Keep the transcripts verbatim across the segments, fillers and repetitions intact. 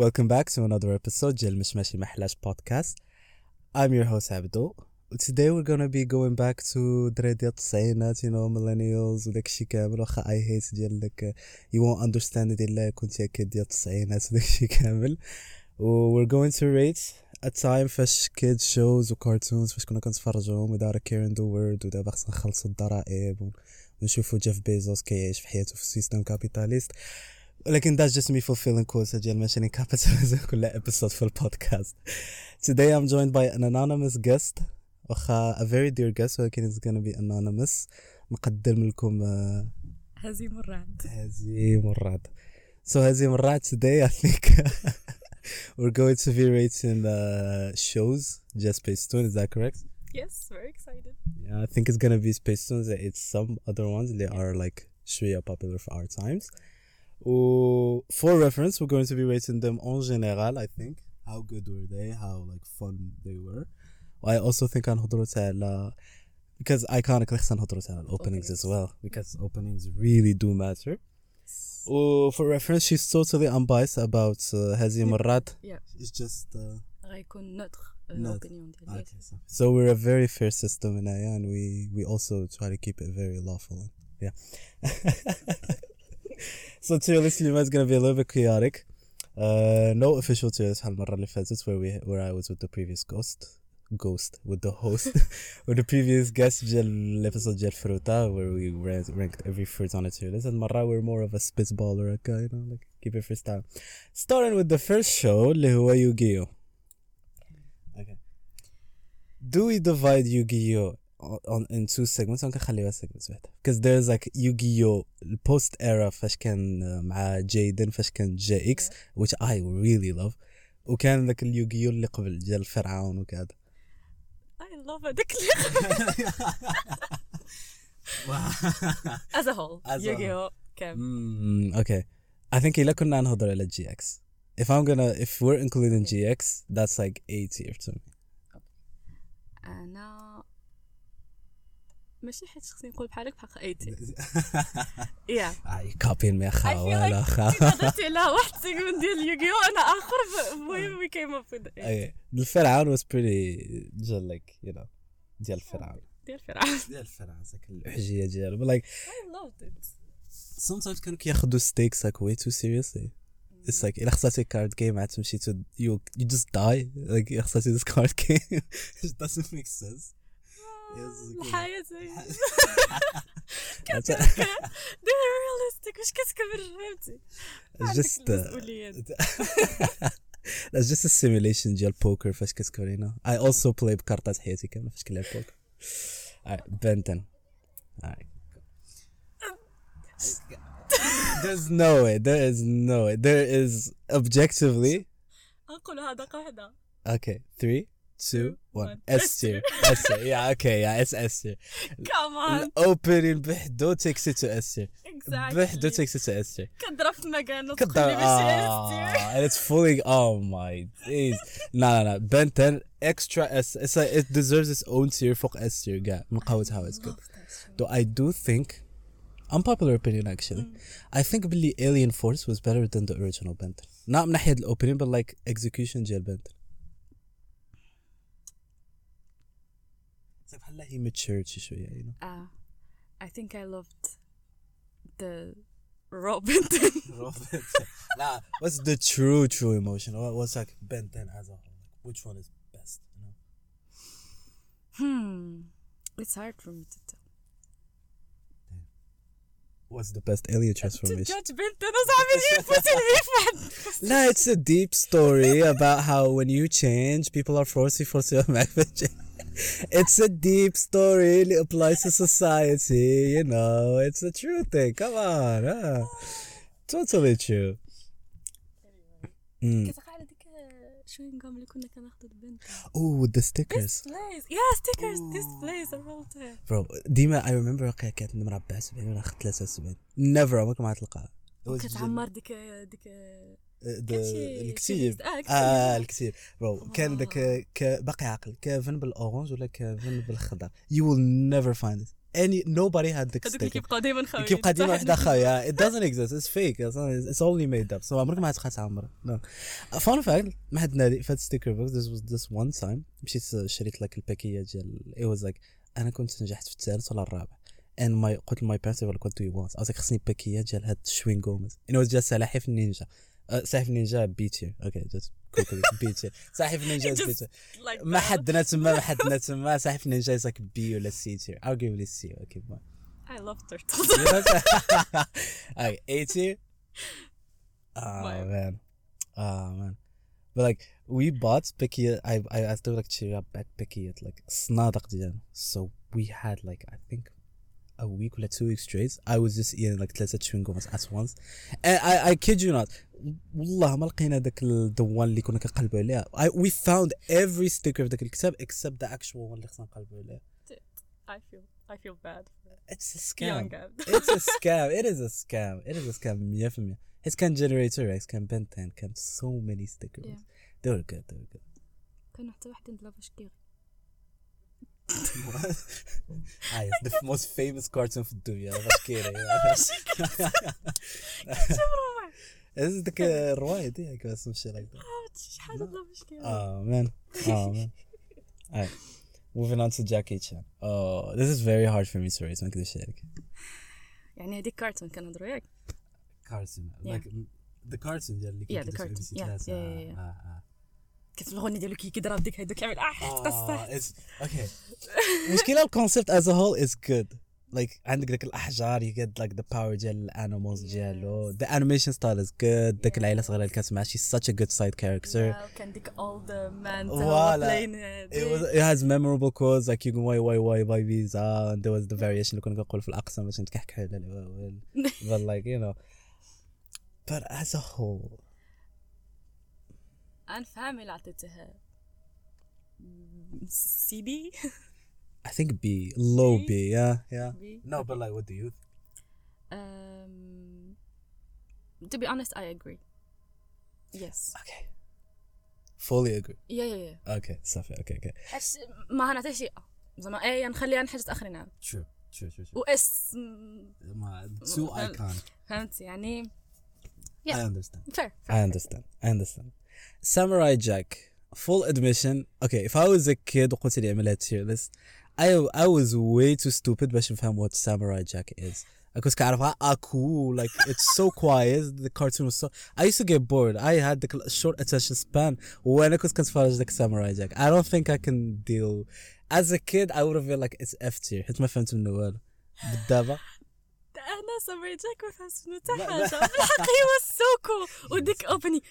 Welcome back to another episode ديال مشماشي محلاش podcast. I'm your host Abdo. Today we're gonna be going back to دري ديال التسعينات, you know, millennials وداك الشي كامل. واخا I hate ديال داك you won't understand it إلا كنتي أكيد ديال التسعينات وداك الشي كامل. و we're going to rate a time فاش kids shows و cartoons فاش كنا كنتفرجوهم without a care in the world, ودابا خصنا نخلصوا الضرائب ونشوفوا جيف بيزوس كيعيش في حياته في السيستم كابيتاليست. ولكن that's just me fulfilling quotes ديال ماشيني كابيتاليزم كل episode في البودكاست. Today I'm joined by an anonymous guest, واخا a very dear guest, ولكن it's gonna be anonymous. نقدم لكم هزيم الرعد. هزيم الرعد. So هزيم الرعد, today I think we're going to be rating uh, shows just Space Tune, is that correct? Yes, very excited. Yeah, I think it's gonna be Space Tunes. It's some other ones they are like shreya popular for our times. Uh, for reference, we're going to be rating them en général, I think. How good were they? How like fun they were. I also think هنهضروا على because iconic خصنا نهضروا على openings as well, because openings really do matter. Uh, for reference, she's totally unbiased about uh, هزيم الرعد. Yeah. It's just uh, غيكون نوتر Not- opinion ديالي. okay, so, so we're a very fair system in Aya, and we we also try to keep it very lawful. Yeah. So tier list is gonna be a little bit chaotic. Uh, no official tier list المرة اللي فاتت where we where I was with the previous ghost ghost with the host with the previous guest ديال episode ديال فروتا where we ranked, ranked every fruit on a tier list. And مرة we're more of a spitballer, okay, you know, like keep it freestyle. Starting with the first show اللي هو Yu-Gi-Oh. Okay. Do we divide Yu-Gi-Oh on in two segments? أنا كنخليوها segments واحدة. Because there's like Yu-Gi-Oh post era فاش كان uh, مع جايدن فاش كان جي إكس which I really love. وكان ذاك اليوغيو اللي قبل ديال فرعون وكذا. I love هذاك اللي as a whole. As a Yu-Gi-Oh كم. Mm, okay. I think إلا كنا نهضر على جي إكس. If I'm gonna if we're including G X, that's like A tier to me. أنا ماشي حيت خصني نقول بحالك بحق ايتي. Yeah. أي كابين ما I خا feel ولا like خا. هضرتي على واحد سيجمنت ديال يوغيو أنا آخر we we came up with it. Okay. الفرعون was pretty just like, you know, ديال الفرعون. ديال فرعون. ديال الفرعون ذاك الحجية ديالو. But like I loved it. sometimes كانوا كياخدوا stakes like way too seriously. It's like إلا خسرتي card game عاد تمشي to you you just die. Like إلا خسرتي this card game it doesn't make sense. الحياة كتبقى دير رياليستيك واش كتكبر فهمتي. just uh, المسؤوليات. that's just a simulation ديال poker فاش كتكورينا. I also play بكارطات حياتي كاملة فاش كنلعب poker. Alright, Benton. Alright. There's no way. There is no way. There is objectively. أقول هذا قاعدة. Okay, three, two, one. one. S tier. S tier. Yeah, okay, yeah, it's S tier. Come on. Opening بحدو takes it to S tier. Exactly. بحدو takes it to S tier. كضرب في مكانه كدر تقولي باش يستير. ah, and it's fully oh my days. No, no, no. Ben ten extra S. It's like it deserves its own tier فوق S tier. Yeah, من قوة how it's good. Though I do think, unpopular opinion actually, I think بلي Alien Force was better than the original Ben ten. Not من ناحية الopening, but like execution ديال Ben ten. It's like بحال he matured شي شوية, you know. Ah, I think I loved the Robin. Robert. Nah, what's the true true emotion? What, what's like Ben ten as a whole? Like, which one is best? You know. Hmm, it's hard for me to tell. What's the best alien To transformation? judge بنت أنا صعب أجيب فوتني في واحد. No, it's a deep story about how when you change, people are forcing forcing معك في change. It's a deep story that applies to society, you know. It's a true thing. Come on. Huh? Totally true. Mm. كتعقل هذيك شوينغام اللي كنا كناخذوا البنت. Oh, with the stickers. Displays. Yeah, stickers. Displays. I wrote it. Bro, ديما I remember كانت نمرة أربعة وسبعين ولا ثلاثة وسبعين. Never عمرك ما تلقاها. كتعمر ديك ديك د- كتشي- الكتيب. اه الكتيب. اه الكتيب برو آه. كان داك ك- باقي عاقل كيفن بالاورانج ولا كيفن بالخضر. You will never find it. any nobody had the هذوك اللي sticker كيبقاو دائما خاويين كيبقى ديما صح؟ واحد خاويه. It doesn't exist, it's fake, it's it's only made up. So عمرك ما غتبقى تعمر. No. Fun fact, ما حد نادي فهاد sticker book. This was this one time مشيت شريت لك الباكيه ديال it was like انا كنت نجحت في الثالث ولا الرابع and my قلت my parents were like what do you want. I was like خصني باكيه ديال هاد شوين غومز. it was just سلاحف النينجا. سلاحف النينجا بيتير. اوكي just quickly بيتير. سلاحف النينجا Just بيتير. like ما that. حدنا تما ما حدنا تما سلاحف النينجا is like B ولا C tier. I'll give it a C. Okay fine. I love turtles. You know what I'm saying? Okay, A tier. Oh Wow. man, oh man. But like we bought Picky. I I I still like cheer up at Picky at like صنادق ديالنا. So we had like I think a week or two weeks straight. I was just eating like ثلاثة chewing gums at once. And I I kid you not. والله ما لقينا داك الدوان اللي كنا كنقلبوا عليها. I we found every sticker في داك الكتاب except the actual one اللي خصنا نقلبوا عليها. I feel I feel bad. It's a scam. Young Gab. It's a scam. It is a scam. It is a scam. مية في المية. His can generator X can Ben ten can so many stickers. Yeah. They were good. They were good. كانوا حتى واحد ندلع فاشكيغي. What? Ah, it's the most famous cartoon في الدنيا. فاشكيري. This is the الرواية دي I guess some shit like that. شحال ندلع فاشكيغي. Oh man. Oh man. Alright. Moving on to Jackie Chan. Oh, this is very hard for me to raise. ما نكذبش عليك. يعني هذيك كارتون كنهضروا ياك. Cartoon. Yeah. Like the cartoon ديال اللي Yeah, the كيدير في cartoon. M B C Yeah, ثلاثة. yeah, yeah, yeah. آه، آه. كيف الغنية ديالو كي كيضرب ديك هيدو كيعمل اه حتى آه، الصح. it's okay. المشكلة الكونسيبت as a whole is good. Like عندك داك الأحجار you get like the power ديال الانيمالز ديالو. The animation style is good. داك العيلة الصغيرة اللي كانت معاه she's such a good side character. Yeah, كان ديك all the man Voilà. playing It was it has memorable quotes like you can why why why why visa and there was the variation اللي كنا كنقول في الأقصى باش نتكحكح but like you know but as a whole أنا فاهم اللي عطيتها سي بي. I think B low B? B yeah yeah B? no but like what do you Um, to be honest, I agree. Yes. okay fully agree Yeah, yeah, yeah. okay صافي okay okay حس ما هنعطي شيء زعما ايه نخليها نحجز اخرين عام true true true true واس ما too iconic فهمت يعني. I Yeah. understand fair, I understand I understand Samurai Jack full admission okay if I was a kid وقلت لي اعملها tier list I I was way too stupid باش نفهم what Samurai Jack is. كنت كعرفها أكو like it's so quiet the cartoon was so I used to get bored. I had the short attention span وأنا كنت كنتفرج داك Samurai Jack. I don't think I can deal as a kid I would have been like it's F tier حيت ما فهمت منه والو. بالدابا انا سامري جاك ما فهمت منو حتى حاجه بالحق هي was so cool وديك اوبني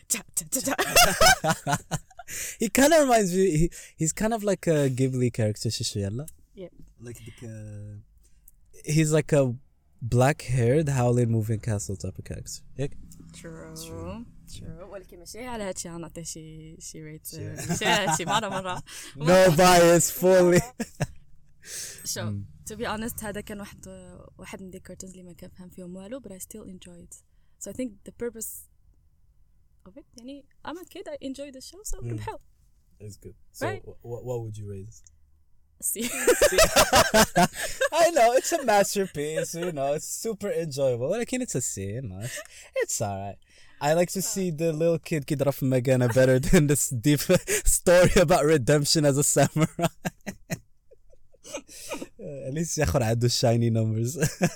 he kind of reminds me he, he's kind of like a Ghibli character شي يلا Yeah. like the uh, he's like a black haired howling moving castle type of character ياك true True. true ولكن ماشي على هادشي غنعطيه شي شي ريت ماشي على هادشي مره مره no bias fully شو to be honest هذا كان واحد واحد من دي كارتونز اللي ما كنفهم فيهم والو but I still enjoyed so I think the purpose of it يعني I'm a kid I enjoy the show so ربحوا. it's good so Right. what, what would you raise See. I know it's a masterpiece you know it's super enjoyable ولكن it's a C you know it's, it's alright I like to see the little kid كيضرب في مكانه better than this deep story about redemption as a samurai at least ياخد عنده shiny numbers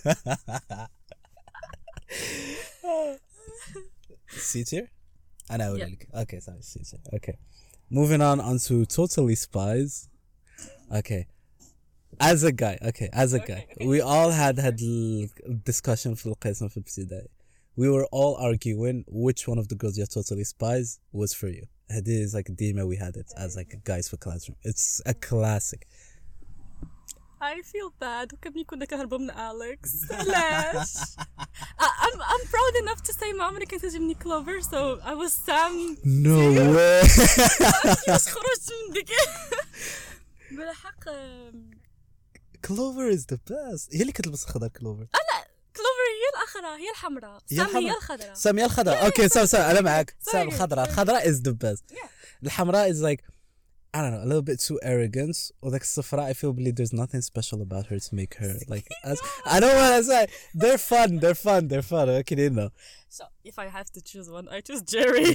C tier أنا أقول لك okay sorry C tier okay moving on onto Totally Spies okay as a guy okay as a guy Okay, okay. we all had had l- discussion في القسم في الابتدائي we were all arguing which one of the girls you're Totally Spies was for you. هذه is like ديما we had it as like guys for classroom. It's a classic. I feel bad وكمني كنا كهربوا من أليكس علاش I'm I'm proud enough to say ما عمري كانت تعجبني كلوفر so I was Sam No way. كيفاش خرجت من ديك بالحق Clover is the best. هي اللي كتلبس خضر كلوفر. كلوفر هي الأخرى هي الحمراء هي سام هي الحمراء. الخضراء سام هي الخضراء. Okay سام سام أنا معك. سام Sorry. الخضراء. الخضراء is the best. Yeah. الحمراء is like I don't know, a little bit too arrogant. وذاك الصفراء I feel believe there's nothing special about her to make her like as, I don't want to say they're fun they're fun they're fun okay you know. So if I have to choose one I choose Jerry.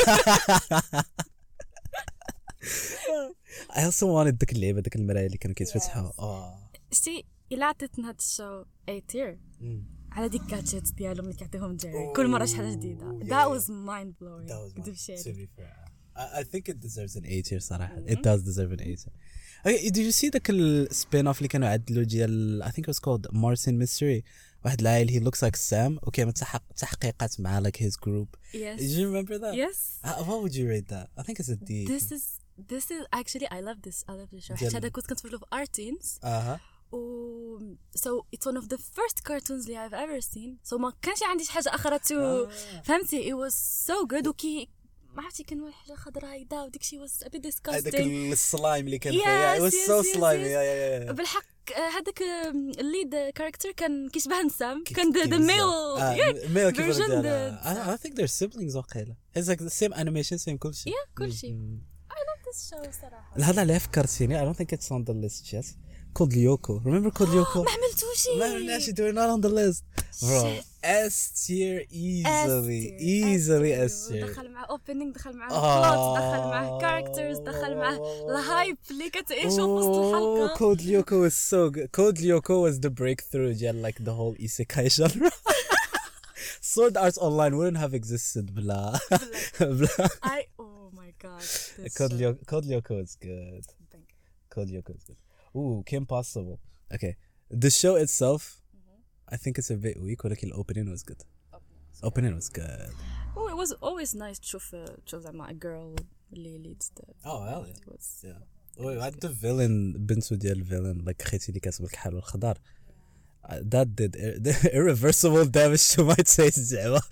I also wanted ديك اللعبة ديك المراية اللي كانوا كيتفتحوا اه شتي إلا عطيتنا هاد الشو A tier على ديك كاتشيت ديالهم اللي كيعطيهم جيري كل مرة شي حاجة جديدة. That was mind blowing. That was كدب شي to be fair I, I think it deserves an A tier صراحة. It does deserve an A tier. Okay, did you see the spin off اللي كانوا عدلوا ديال I think it was called Martian Mystery واحد العائل he looks like Sam وكيعمل تحق تحقيقات مع like his group. Yes. Did you remember that? Yes. Uh, what would you rate that? I think it's a D. This is this is actually I love this I love this show. حتى هذا كنت كنتفرج في Arteens. اها. و so it's one of the first cartoons اللي I've ever seen. So ما كانش عندي شي حاجة أخرى تو فهمتي it was so good وكي ما عرفتي كان واحد حاجة خضراء هيدا وديك شي was a bit disgusting. هذاك السلايم اللي كان yes, فيها it was yes, so yes, slimy. yes. Yeah, yeah, yeah. بالحق هذاك الليد كاركتر كان كيشبه نسام كان the, the male uh, yeah, male version كيفاش the I, I think they're siblings وقيلة. It's like the same animation same كل شيء. yeah كل شيء. I love this show صراحة. هذا اللي فكرتيني I don't think it's on the list yet. Code Lyoko. Remember Code Lyoko? ما عملتوش. ما عملناش. They're not on the list. Bro, S tier easily, easily S tier. دخل مع opening دخل مع plot دخل مع characters دخل مع الهايب اللي كتعيشوا في وسط الحلقة. Code Lyoko was so good. Code Lyoko was the breakthrough yeah, like the whole isekai genre. Sword Art Online wouldn't have existed blah. blah. I oh my god. Code Lyoko, Code Lyoko is good. Code Lyoko is good. Ooh, Kim Possible. Okay. The show itself, mm-hmm. I think it's a bit weak, but the opening was good. Opening, opening was good. Oh, it was always nice تشوف تشوف زعما a girl اللي leads the. Oh, hell yeah. It was, yeah. Oh, I had the villain, بنتو ديال villain, like خيتي اللي كاسب الكحل والخضار. That did ir- irreversible damage to my taste زعما.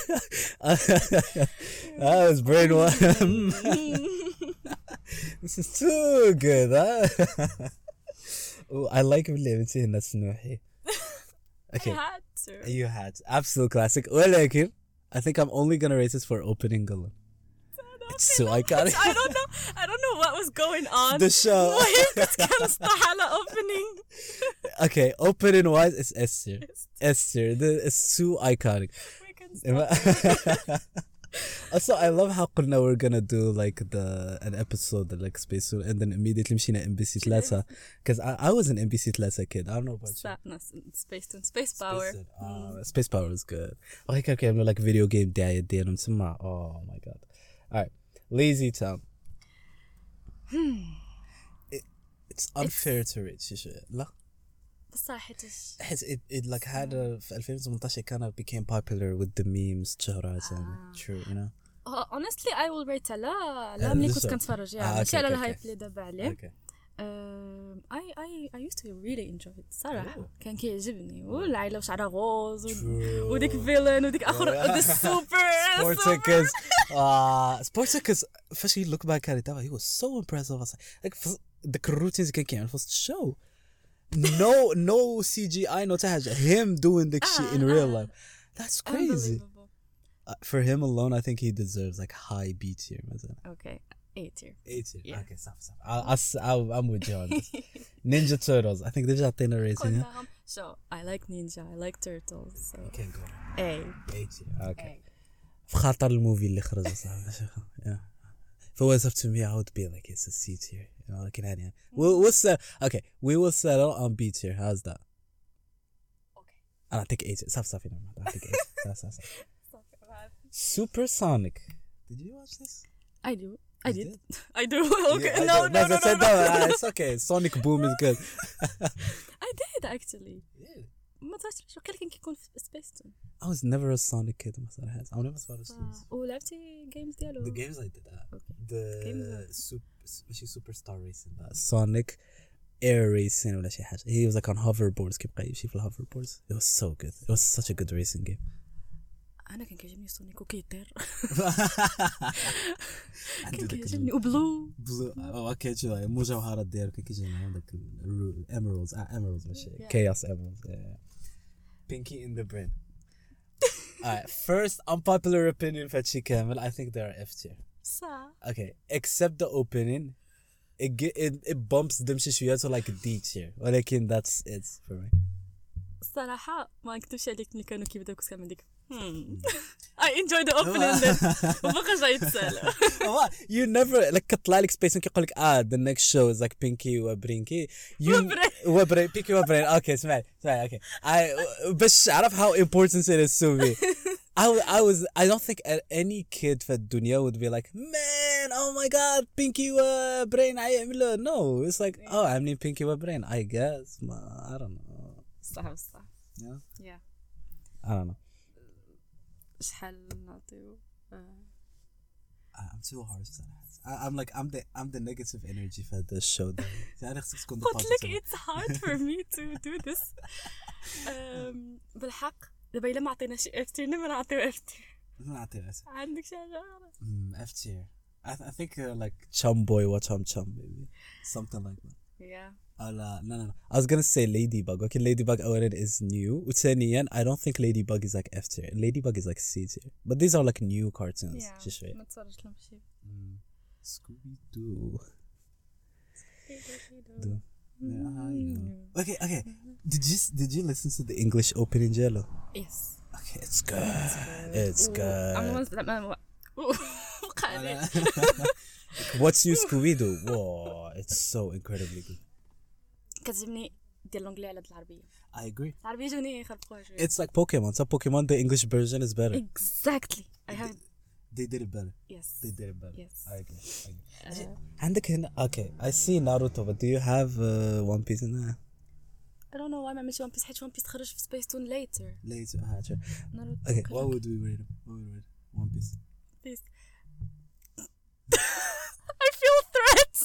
That was brainwash. This is too good, huh? Ooh, I like اللعبتين الناس نوحي. Okay. I had to. You had to. Absolute classic. ولكن I think I'm only gonna rate this for opening alone. It's so iconic. I don't know. I don't know what was going on. The show. كان صح على opening. Okay, opening wise, it's S tier. S tier. It's too iconic. We can stop. Also, I love how قلنا we're gonna do like the an episode like Space Tune and then immediately مشينا M B C ثلاثة because I, I was an M B C ثلاثة kid. I don't know about you. No, Space Tune, Space Power. Space, uh, Space Power was good. Okay, كانوا كيعملوا like video game دعاية ديالهم تسمع. Oh my god. Alright, Lazy Town. it, it's unfair it's... to rate شي شوية. لا. بصح حيتش. حيت it, it like had a في ألفين وثمانية عشر كان became popular with the memes تشهرات and true you know. Uh, honestly I will rate لا لا ملي كنت كنتفرج يعني ماشي على الهايب اللي دابا عليه. Okay. Um, I I I used to really enjoy it صراحة كان كيعجبني والعائلة وشعرها غوز وديك فيلن وديك آخر ذا سوبر Sportacus آه Sportacus فاش you look back at it he was so impressive like ديك الروتينز كان كيعمل في وسط الشو no no C G I no حاجة him doing the shit in real life that's crazy uh, for him alone I think he deserves like high B tier مثلا. Okay. A tier. A tier. Yeah. Okay, صح صح. I'll, I'll, I'm with you on this. Ninja Turtles. I think they just عطينا rating. Yeah? So I like Ninja. I like Turtles. So You can't go. A. A tier. Okay. في خاطر الموفي اللي خرج صح. Yeah. If it was up to me, I would be like it's a C tier. You know, like يعني. We'll we'll set. Okay, we will settle on B tier. How's that? Okay. I'll take A tier. صح صح you know. I'll take A tier. صح صح. Supersonic. Did you watch this? I do. I did. did. I do. Okay. Yeah, no, I no, no, no, no, no, no, no. no. It's okay. Sonic Boom is good. I did actually. Yeah. ما تعرفش وكان كان كيكون في سبيس تون. I was never a Sonic kid. ما صراحة. I never saw the ولعبتي جيمز ديالو. The games I did. Uh, Okay. the super, ماشي superstar racing. Uh, Sonic air racing ولا شي حاجة. He was like on hoverboards. كيبقى يمشي في hoverboards. It was so good. It was such a good racing game. أنا كان كيعجبني سونيك وكيطير. كان كان كيعجبني وبلو. بلو. Oh okay. شو هاي مجوهرات ديالو كان كيجينا هذاك ال emeralds. Ah emeralds ماشي. Chaos emeralds. Yeah. Pinky in the brain. Alright. First unpopular opinion في هادشي كامل. I think they are F tier. صح. Okay. Except the opening. it ge- it, it bumps them شي شويه to like D tier ولكن that's it for me. الصراحة ما نكتبش عليك ملي كانوا كيبداو كنت كنعمل ديك I enjoy the opening then وبقى جاي يتسالى. You never like كطلع لك سبيس كيقول لك اه the next show is like Pinky وبرينكي وبرين Pinky وبرين اوكي اسمعي اسمعي اوكي I باش اعرف how important it is to me. I, I was I don't think any kid في الدنيا would be like man oh my god Pinky وبرين عيعملوا no it's like oh عاملين Pinky وبرين I guess ما I don't know. صح صح. Yeah. Yeah. I don't know. شحال نعطيو I'm too harsh I, I'm like I'm the I'm the negative energy for this show يعني خصك تكون قلت لك it's hard for me to do this. um, بالحق دابا إلا ما عطينا شي اف تي ما نعطيو اف تي ما نعطيو اف عندك شي حاجة اف تي I, I think uh, like Chum Boy or Chum Chum maybe something like that. Yeah. Oh, no, no, no. I was gonna say Ladybug. Okay, Ladybug أولاً is new. وثانياً I don't think Ladybug is like F tier. Ladybug is like C tier. But these are like new cartoons. Yeah. شي شوية. ما تصرش لهم شي. Scooby Doo. Doo. Yeah, okay, okay. Did you did you listen to the English opening, Jello? Yes. Okay, it's good. It's good. I'm the one that What's new Scooby Doo? Whoa, it's so incredibly good. كتعجبني ديال لونجلي على العربية. I agree. العربية جوني يخربقوها شوية. It's like Pokemon. So Pokemon, the English version is better. Exactly. I have. They did it better. Yes. They did it better. Yes. I agree. I agree. عندك هنا okay. I see Naruto, but do you have uh, One Piece in there? I don't know why ما عملتش One Piece حيت One Piece تخرج في Space Tune later. Later. Ah, sure. Naruto. Okay. What would we rate him? What would we rate One Piece? Peace. I feel threats.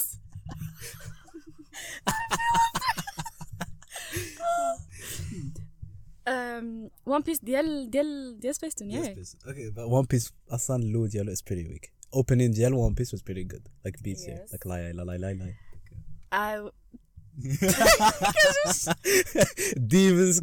um, One Piece ديال ديال ديال Space Tune. Yeah. Yes, okay, but One Piece أصلاً لو ديالو is pretty weak. Opening ديال One Piece was pretty good. Like beats here. Yes. Like lie lie lie lie lie. I. Demons.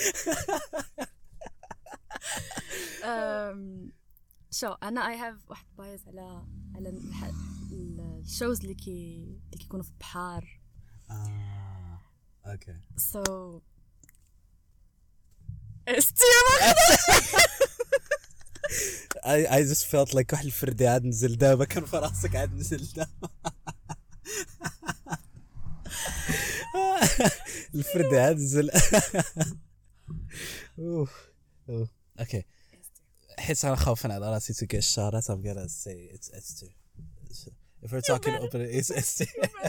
um, شو أنا I have واحد بايز على على الح... الشوز اللي كي اللي كيكونوا في البحار. Ah, okay. So استير I I just felt like واحد الفردي عاد نزل دابا كان في راسك عاد نزل دابا. الفردي عاد نزل. اوف اوف اوكي حيت انا خاوفين على راسي to get shot at I'm gonna say it's Esther. If we're talking open it's Esther.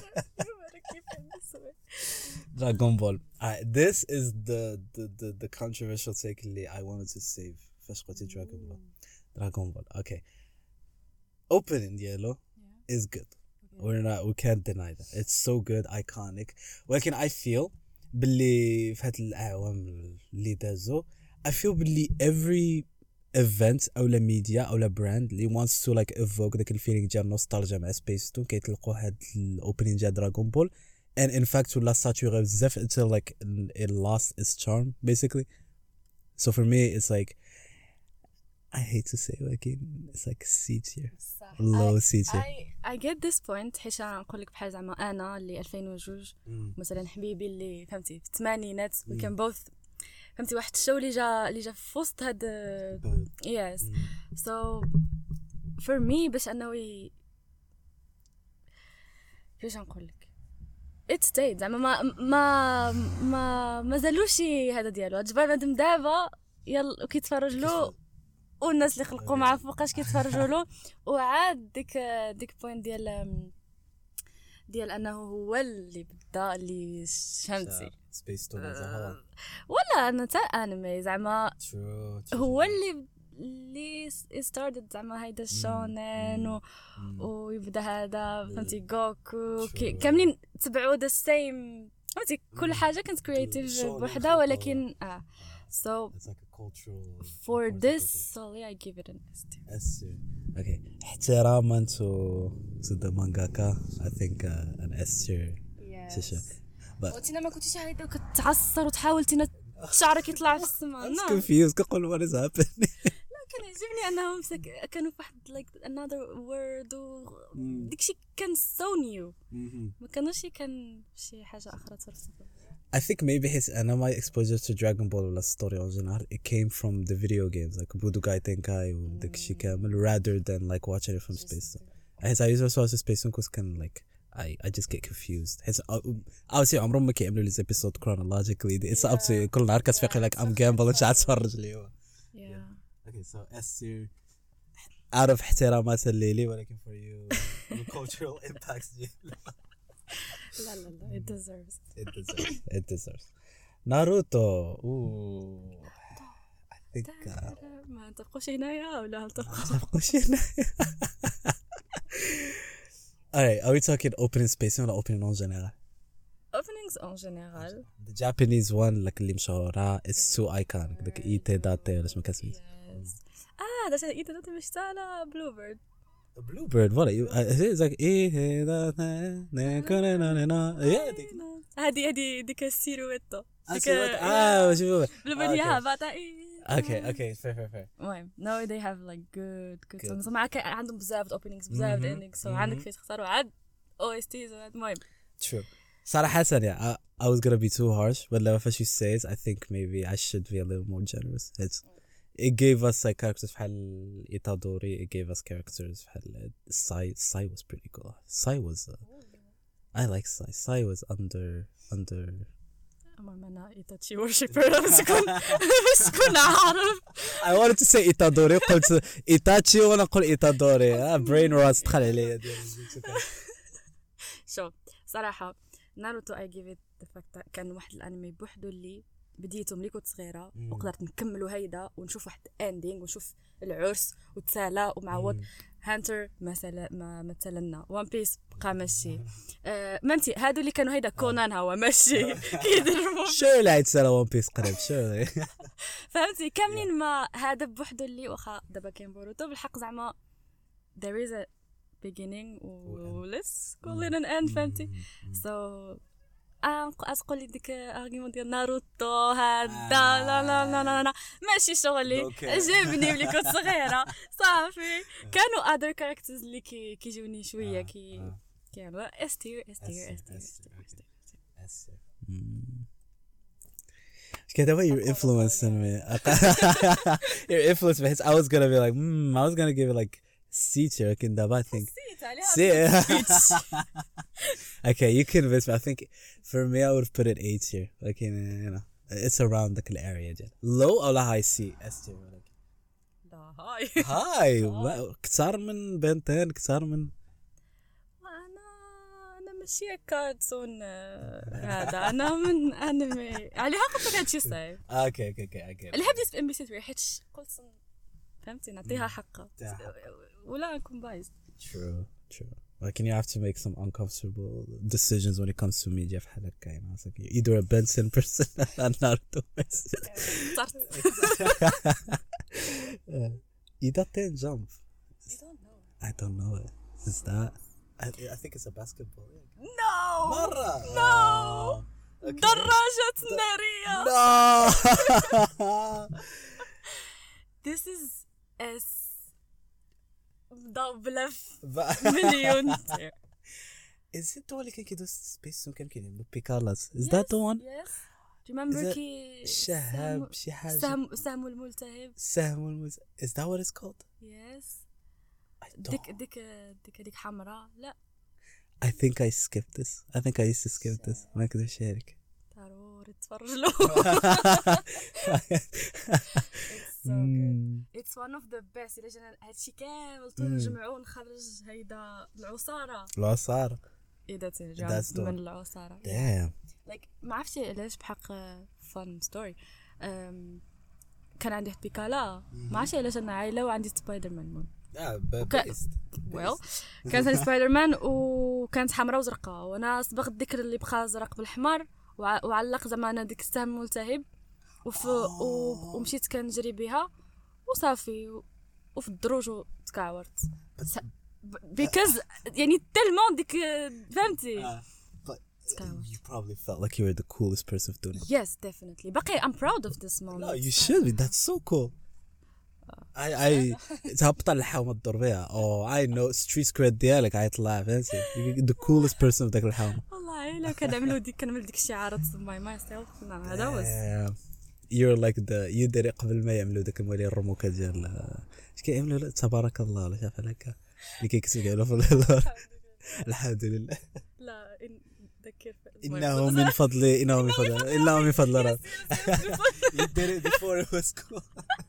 Dragon Ball. Alright, this is the the the, the controversial take اللي I wanted to save. فاش قلتي Dragon Ball. Dragon Ball. Okay. Opening yellow yeah. is good. Okay. We're not we can't deny that. It's so good, iconic. ولكن I feel باللي في هاد الأعوام اللي دازو I feel باللي every event أو لا ميديا أو لا براند اللي wants to like evoke داك الفيلينغ ديال نوستالجيا مع سبيس تون كيطلقوا هاد الأوبنين ديال دراغون بول and in fact ولا ساتوري بزاف until like it lost its charm basically. So for me it's like I hate to say ولكن it's like C tier low C tier. I, I get this point حيت نقول لك بحال زعما أنا اللي ألفين وجوج مثلا حبيبي اللي فهمتي في الثمانينات we can both فهمتي واحد الشو اللي جا اللي جا في وسط هاد yes so for me باش انه ي... كيفاش نقول لك it stayed زعما ما ما ما مازالوش هذا ديالو الجبال بنادم دابا يلا كيتفرج له والناس اللي خلقوا معاه فوقاش كيتفرجوا له وعاد ديك ديك بوينت ديال ديال انه هو اللي بدا اللي فهمتي سبيس تون ولا انا تا انمي زعما هو اللي اللي ستارتد زعما هيدا الشونن و... ويبدا هذا فهمتي جوكو كاملين تبعوا ذا سيم فهمتي كل حاجه كانت كرييتيف بوحدها ولكن اه so it's like a cultural for this solely I give it an S tier. S tier. Okay. احتراما to to the mangaka I think uh, an S tier. Yes. But وانتينا ما كنتيش هيدا وكتعصر وتحاول تينا شعرك يطلع في السماء. I'm confused كنقول what is happening. لا كان عجبني انهم سك... كانوا في واحد like another word و داكشي كان so new ما كانوش كان شي حاجه اخرى ترسخ. I think maybe his and my exposure to Dragon Ball ولا story in general it came from the video games like Budokai Tenkaichi و داكشي كامل rather than like watching it from space. His I used to watch space because can like I I just get confused. His obviously عمرهم ما كيعملوا لي episode chronologically. It's up to كل نهار كتفيقي like I'm gambling شحال تفرج لي هو. Yeah. Okay, so S tier out of احترامات الليلي ولكن for you the cultural impacts ديالو. لا لا لا it deserves it deserves it deserves ناروتو ooh I think uh, ما نتفقوش هنايا ولا نتفقوا نتفقوش هنايا. Alright, are we talking opening space or opening en general? openings en général. The Japanese one like اللي مشهورة it's too iconic like إيتي داتي ولا شو كاسمه. اه ده إيتي داتي مش تاعنا Bluebird. Bluebird what it's like إيتي داتي نكون نانا yeah هذه هذه ديك السيرويتو ديك اه شوف Bluebird هي هبطة. Okay, okay, fair, fair, fair. المهم now they have like good good songs. مع عندهم بزاف openings بزاف endings so عندك فيه تختاروا عاد O S Ts المهم. True. صراحة yeah, I, I was gonna be too harsh but لما فاش you say it I think maybe I should be a little more generous. It's it gave us like characters بحال Itadori. It gave us characters بحال Sai. Sai was pretty cool. Sai was uh, I like Sai. Sai was under under المهم أنا إيتاتشي worshipper بس كون بس كون عارف. I wanted to say Itadori قلت إيتاتشي وأنا أقول إيتادوري. brain rot دخل عليا ديال. شوف صراحة ناروتو I give it the fact كان واحد الأنمي بوحدو اللي بديته ملي كنت صغيرة وقدرت نكملو هيدا ونشوف واحد ending ونشوف العرس وتسالى ومعوض. هانتر مثلا ما مثلنا وان بيس بقى ماشي أه مانتي هادو اللي كانوا هيدا كونان هو ماشي كيدربوا شو لا يتسالى وان بيس قريب شو فهمتي كاملين ما هذا بوحدو اللي واخا دابا كاين بوروتو بالحق زعما there is a beginning و let's call it an end فهمتي so أتقول لي ديك أرغيمون ديال ناروتو هذا لا لا لا لا لا ماشي شغلي عجبني ملي كنت صغيرة صافي. كانوا other characters اللي كي كيجوني شوية كي كانوا S tier S tier S tier S tier. كده what you're influencing me. You're influencing me. I was gonna be like hmm I was gonna give it like C tier لكن دابا I think C. Okay, you convinced me. I think for me I would have put it A tier. Like you know, it's around the area. Low or high C? S tier. لا هاي هاي كتار من بنتين كتار من. أنا أنا ماشي كارتون هذا أنا من أنمي عليها قلت هادشي صعيب. Okay, okay, okay, I get it. اللي حبيت في إم بي سي ثري حيتش قلت فهمتي نعطيها حقها ولا نكون بايظ. True, true. Like you have to make some uncomfortable decisions when it comes to media بحال هكا يعني like you're either a Benson person or a Naruto person. Ida ten jump. You don't know. I don't know it. Is that? I, I think it's a basketball. No. مرة. No. Okay. دراجة نارية. No. This is S. ضرب مليون. Is it the one اللي كان كيدوز سبيس وكان كيعملوا بيكالاس? Is that the one? Yes. Do you remember كي شهاب شي حاجة. سهم سهم الملتهب. سهم الملتهب. Is that what it's called? Yes. I don't. ديك ديك ديك ديك حمراء لا. I think I skipped this. I think I used to skip this. ما كنت أشارك. ضروري تفرج له. So good. It's one of the best. إلا جينا هادشي كامل تنجمعو نخرج هيدا العصارة. العصارة. إيه ده تنجم من العصارة. Damn. Like ما عرفتش علاش بحق fun story. Um, كان عندي بيكالا. ما عرفتش علاش أنا عائلة وعندي سبايدر مان مون. Yeah, based. Well, كانت عندي سبايدر مان وكانت حمراء وزرقاء وأنا صبغت الذكر اللي بقى زرق بالحمر وعلق زعما أنا ديك السهم ملتهب. وف و... ومشيت كنجري بها وصافي وفي الدروج وتكعورت because يعني تلمون ديك فهمتي. You probably felt like you were the coolest person doing it. Yes, definitely. باقي I'm proud of this moment. No, you should be. That's so cool. اي اي تهبط الحومه تدور بها او اي نو ستريت كريد ديالك غيطلع فهمتي ذا كولست بيرسون في داك الحومه والله الا كنعملوا ديك كنعمل ديك الشعارات باي ماي سيلف نعم هذا هو you're like the يدري قبل ما يعملوا داك المالي الرموكه ديال اش كيعملوا لا تبارك الله ولا شاف هكا اللي كيكتب قالوا في الحمد لله لا ذكر انه من فضل انه من فضل انه من فضل رب يدري before it was cool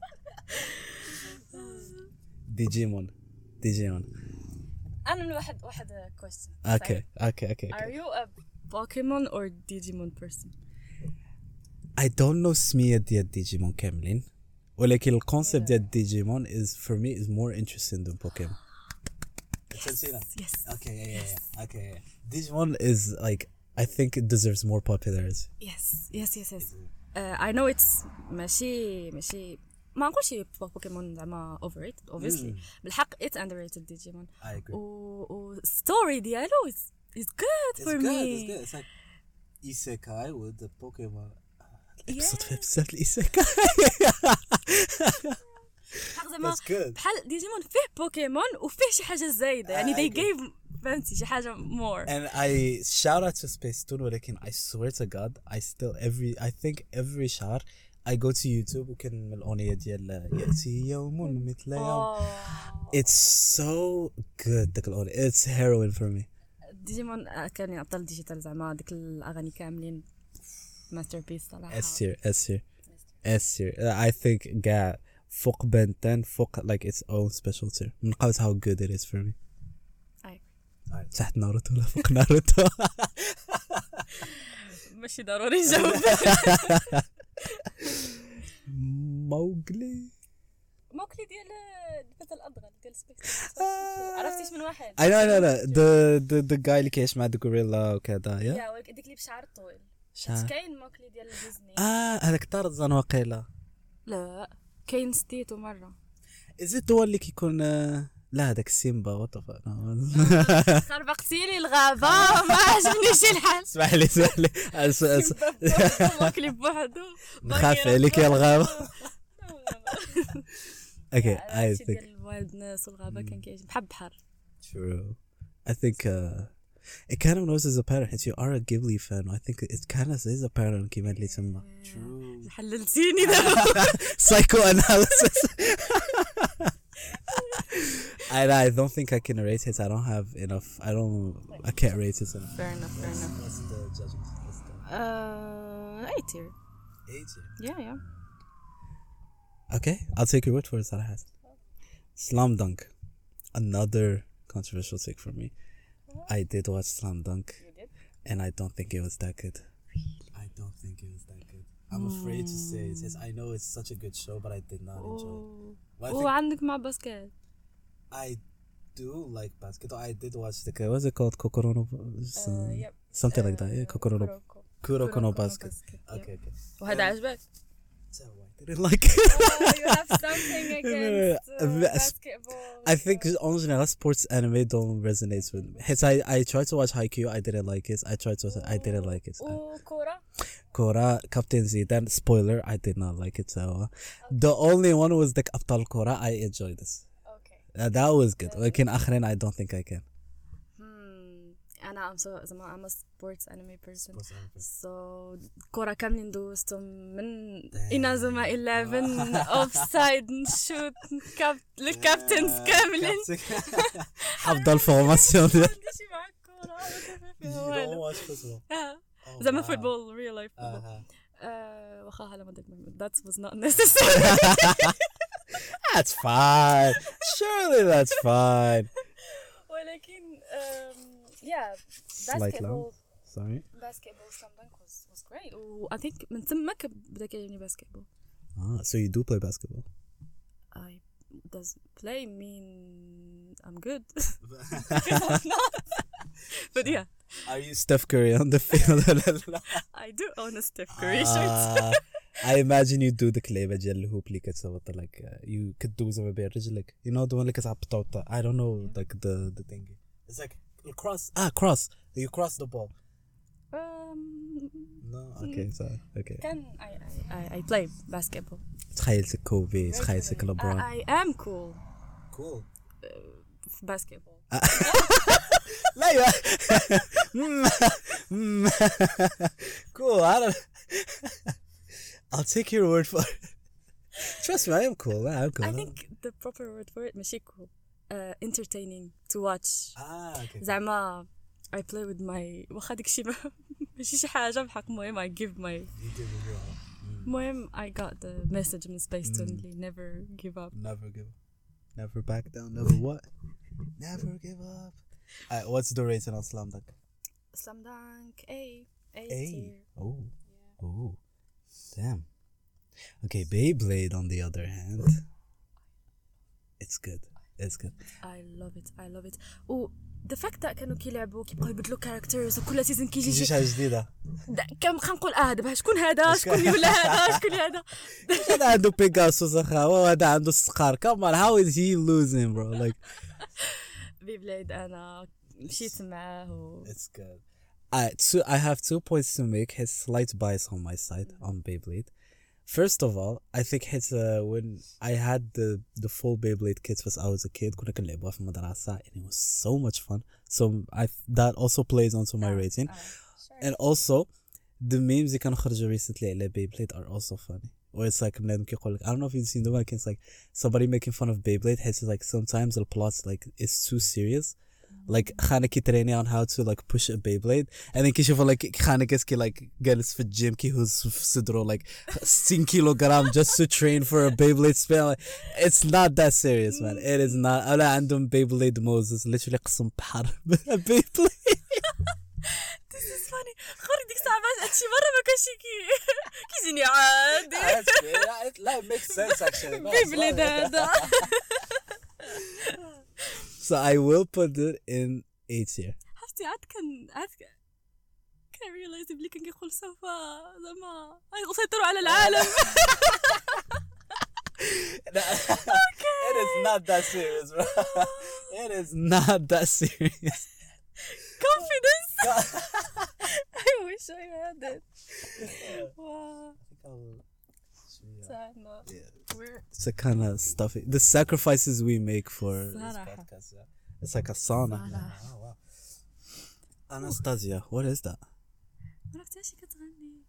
ديجيمون ديجيمون انا من واحد واحد كويستشن اوكي اوكي اوكي are you a Pokemon or Digimon person I don't know سمية ديال ديجيمون كاملين ولكن الكونسيبت ديال ديجيمون is for me is more interesting than Pokemon. yes yes okay yeah yeah, yeah. okay yeah. Digimon is like I think it deserves more popularity. yes yes yes yes uh, I know it's ماشي ماشي ما نقولش بوكيمون زعما overrated obviously mm. بالحق it's underrated Digimon. I agree. و story ديالو is is good it's for good, me. It's good. It's like isekai with the Pokemon. الابسط فيه بزاف الايساكاي. زعما بحال ديجيمون فيه بوكيمون وفيه شي حاجه زايده يعني they gave فهمتي شي حاجه more. And I shout out to Space Tune ولكن I swear to God I still every I think every شهر I go to YouTube وكان من الأغنية ديال يأتي يوم مثل يوم. It's so good داك الأغنية. It's heroin for me. ديجيمون كان أبطال ديجيتال زعما ديك الأغاني كاملين masterpiece صراحة. S tier S tier S tier. I think قاع فوق بنتن فوق like its own special tier. من قبل how good it is for me. أي. تحت ناروتو ولا فوق ناروتو؟ ماشي ضروري نجاوب. موغلي موغلي ديال الفتى الأضغل ديال سبيكس. عرفتيش من واحد؟ I know no no the the the guy اللي كيعيش مع الغوريلا وكذا يا. يا ولك ديك اللي بشعر طويل. شعر. كاين موغلي ديال ديزني. آه هذاك طارزان واقيلا. لا كاين ستيتو مرة. Is it the one اللي كيكون لا هذاك سيمبا وطفا خربقتيلي الغابة ما عجبنيش الحال. اسمح لي اسمح لي موغلي بوحدو. نخاف عليك يا الغابة. اوكي I think ديال الوالد ناس والغابة كان كيعجب بحب بحر. True. I think uh, it kind of knows as a pattern. If you are a Ghibli fan, I think it kind of is a pattern كيما اللي تسمى. True. حللتيني دابا. Psychoanalysis. I I don't think I can rate it. I don't have enough. I don't. I can't rate it enough. Fair enough. Fair enough. What's the judging? What's the uh, A tier. A tier. Yeah, yeah. Okay, I'll take your word for it. Sarah. Slam Dunk, another controversial take for me. I did watch Slam Dunk. You did? And I don't think it was that good. Really? I don't think it was that good. I'm afraid to say it. Yes, I know it's such a good show, but I did not enjoy it. Well, وعندك مع باسكت. I do like basketball. I did watch the what's it called? Kokoro no uh, yep. something uh, like that. Yeah, Kokoro no Kuroko no basket. Yep. Okay, okay. وهذا عجبك؟ So I didn't like it. Oh, you have something against uh, basketball. I think on general sports anime don't resonate with me. Hence, I I tried to watch Haikyuu. I didn't like it. I tried to watch it. I didn't like it. وكورة؟ Kora, Captain Zidane. Spoiler, I did not like it. So uh, the only one was the Abtal Kora. I enjoyed this. Okay. Uh, that was good. Lakin آخرين I don't think I can. Hmm. أنا I'm so I'm a sports anime person. Sports anime. So كورة كاملين دوستهم من إنازوما إليفن أوفسايد نشوت كاب الكابتنز كاملين. حفظ الفورماسيون. ما عنديش مع الكورة. You don't watch football. زعما فوتبول ريل لايف فوتبول واخا على مدى that was not necessary. That's fine. Surely that's fine. ولكن yeah basketball sorry basketball something was was great و I think من ثم بدا كيعجبني basketball. Ah, so you do play basketball? I does play mean I'm good? Because I'm not. But yeah. Are you Steph Curry on the field? I do own a Steph Curry shirt. uh, I imagine you do the كليبة ديال الهوب اللي كتصوت like uh, you كدوزها ما بين رجلك. You know the one اللي كتعبط. I don't know like the the thing. It's like you cross ah cross. You cross the ball. Um, No okay sorry okay كان I I I, I play basketball. تخيلتك كوبي تخيلتك لبرون I, I am cool cool في basketball. لا يا cool I don't I'll take your word for it. Trust me I am cool I am cool I think the proper word for it ماشي cool. Uh, entertaining to watch. ah okay زعما I play with my واخا داك الشيء ماشي شي حاجة بحق المهم I give my you give it your all. المهم I got the message من Space Tune اللي never give up. never give up never back down never what never give up. Alright, what's the rating on Slam Dunk? Slam Dunk A A A. tier. Oh. Yeah. Oh. Damn. Okay, Beyblade on the other hand. It's good. It's good. I love it I love it و the fact that كانوا كيلعبوا كيبقاو يبدلوا characters وكل سيزون كيجي يجي شي حاجة جديدة. كم خلينا نقول اه دابا شكون هذا شكون اللي ولا هذا شكون اللي هذا هذا عنده بيجاسوس أخا وهذا عنده الصقار. Come on, how is he losing, bro? Like. بيبليد انا مشيت معاه و It's good. I two I have two points to make. His slight bias on my side on Beyblade. First of all, I think his uh, when I had the the full Beyblade kits when I was a kid, كنا كنلعبوها في المدرسة and it was so much fun. So I that also plays onto my rating. And also the memes that كانوا خرجوا recently على Beyblade are also funny. Or it's like بنادم كيقول لك I don't know if you've seen the one it's like somebody making fun of Beyblade. It's like sometimes the plot like is too serious. Like خانة كيتريني on how to like push a Beyblade and then كيشوفوا like خانة كيس like جالس في الجيم كيهز في صدره like sixteen kilogram just to train for a Beyblade spin. Like, it's not that serious man. It is not. أنا عندهم Beyblade modes. It's literally قسم بحر Beyblade. This is funny. خوري ديك الساعة هادشي مرة ما كانش كي كيجيني عادي. لا it makes sense actually. بيبليد هذا. So I will put it in A tier. حفتي عاد كان عاد كان ريلايز بلي كان كيقول سوف زعما يسيطروا على العالم. It is not that serious, bro. It is not that serious. Confidence. I wish I had it. Wow. Yeah. It's a kind of stuff. The sacrifices we make for this podcast, yeah. It's like a sauna. Oh, wow. Anastasia, what is that? عرفتي شي كتغني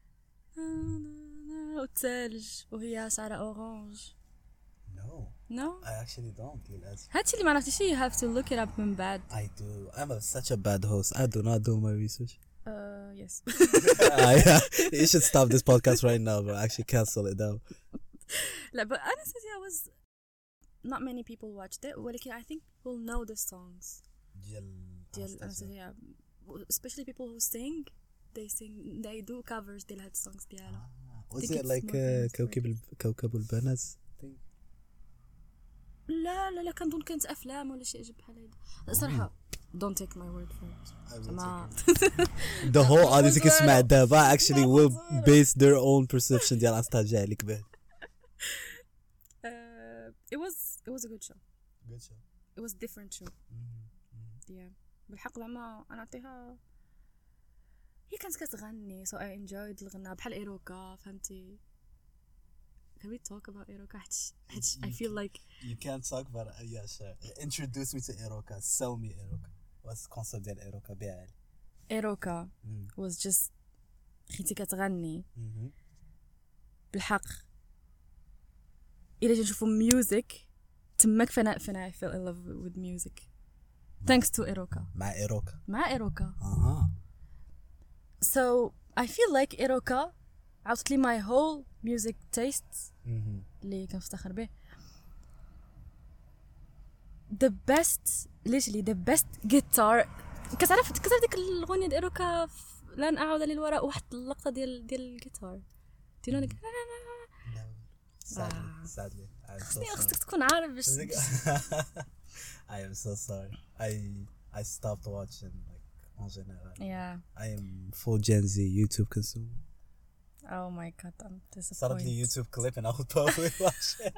والثلج وهي شعرها اورانج. No. No? I actually don't. للأسف. هادشي اللي ما عرفتيش you have to look it up من بعد. I do. I'm a, such a bad host. I do not do my research. Uh, yes. uh, yeah. You should stop this podcast right now, bro. Actually cancel it down. لا but Anastasia was not many people watched it ولكن I think people know the songs ديال Anastasia especially people who sing they sing they do covers ديال هاد السونغز ديالها. Was it like uh, كوكب ال... كوكب البنات thing? لا لا لا كنظن كانت افلام ولا شي اجب بحال هذا صراحه. Don't take my word for it. ما The whole audience كيسمع دابا actually will base their own perception ديال Anastasia عليك به. It was it was a good show. Good show. It was different show. Yeah. بالحق زعما انا نعطيها هي كانت كتغني so I enjoyed الغناء بحال إيروكا فهمتي. Can we talk about إيروكا حيت I feel like you can't talk about it. Yeah sure. Introduce me to إيروكا. Sell me إيروكا. What's the concept ديال إيروكا بيع لي. إيروكا was just خيتي كتغني بالحق إلا نشوفوا music تماك فانا فانا I fell in love with music thanks to إيروكا. مع إيروكا. مع إيروكا. أها. So I feel like إيروكا عطت لي my whole music tastes اللي كنفتخر به. The best literally the best guitar كتعرف كتعرف ديك الأغنية ديال إيروكا لن أعود للوراء واحد اللقطة ديال ديال الجيتار ديال هذيك. Sadly, sadly, I'm so خصني sorry. خصك تكون عارف باش I am so sorry. I I stopped watching like en général. Yeah. I am full Gen Z YouTube consumer. Oh my god, I'm disappointed. Suddenly YouTube clip and I would probably watch it.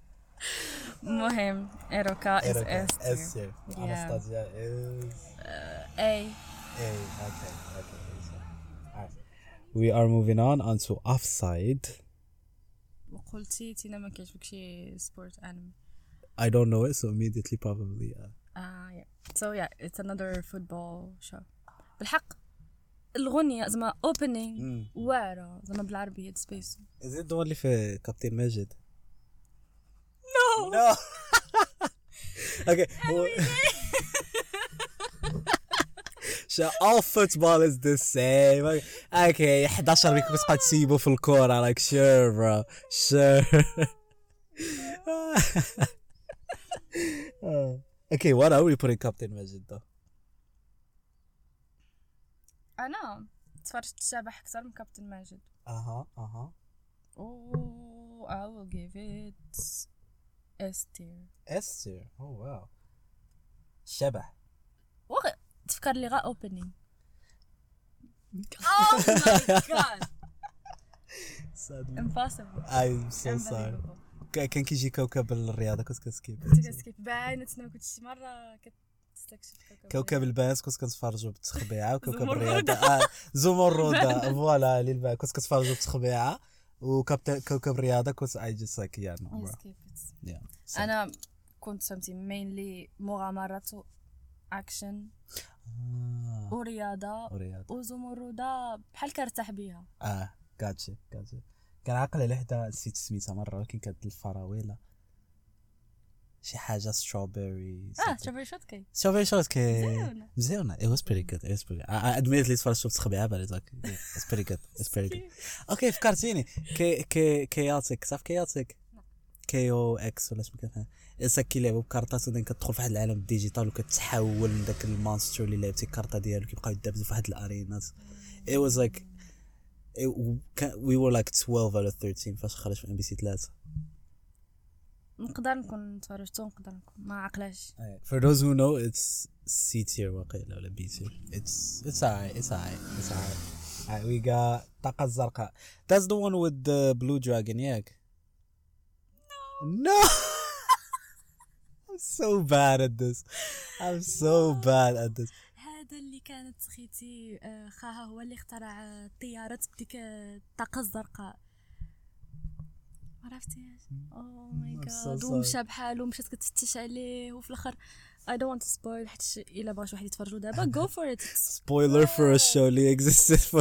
المهم إيروكا is Erica, S S tier. tier. Yeah. Anastasia is Uh, A. A. Okay, okay. So, alright. we are moving on onto offside. وقلتي تينا ما كيعجبك شي سبورت انمي. I don't know it, so immediately probably yeah. Ah, yeah. So yeah, it's another football show. بالحق الغنية زعما opening Mm. واعرة زعما بالعربية سبيس. Is it the one اللي في كابتن ماجد؟ No. No. Okay. So all football is the same. Okay, حداشر بيكون تبقى تسيبه في الكورة like sure bro sure. uh, okay, what are we putting Captain Majid though? أنا تفرجت الشبح أكثر من كابتن ماجد. Uh-huh, uh-huh. Oh, I will give it S tier. S tier. Oh wow. شبح. وغ تفكر لي غا opening. Oh my god. Impossible. I'm so sorry. كان كيجي كوكب الرياضة كنت كنسكيب. كنت كنسكيب باينة أنا كنت شي مرة كتستكشف كوكب. كوكب الباس كنت كنتفرجوا بالتخبيعة وكوكب الرياضة آه زمردة فوالا اللي الباس كنت كتفرجوا بالتخبيعة وكابتن كوكب الرياضة كنت I just like yeah no bro. Yeah. أنا كنت فهمتي mainly مغامرات أكشن ورياضة وزمردة بحال كرتاح بيها. اه gotcha gotcha. كان عاقل على حدا نسيت سميتها مرة ولكن كانت الفراولة شي حاجة strawberry اه strawberry shortcake strawberry shortcake مزيونة it was pretty good it was pretty good I admit لي تفرجت بتخبيعة but it's like it's pretty good it's pretty good. اوكي فكرتيني كي كي كياتيك تعرف كياتيك كي او اكس ولا اسمه كيف إسا كيلعبوا بكارطات ودين كتدخل في واحد العالم ديجيتال وكتحول من داك المونستر اللي لعبتي الكارطة ديالو كيبقاو يدابزوا في واحد الارينات. it was like it, we were like twelve out of thirteen فاش خرج في ام بي سي ثلاثة. نقدر نكون تفرجت ونقدر نكون ما عقلاش. For those who know it's C tier واقيلا ولا B tier. It's it's alright it's alright it's alright. Alright we got الطاقة الزرقاء. That's the one with the blue dragon yeah. No. No. I'm so bad at this. I'm so bad at this. هذا اللي كانت خيتي خاها هو اللي اخترع الطيارات بديك الطاقة الزرقاء. عرفتيش؟ او ماي جاد ومشى بحالو ومشات كتفتش عليه وفي الاخر I don't want to spoil حيت الا بغا شي واحد يتفرجوا دابا go for it. Spoiler for a show اللي existed for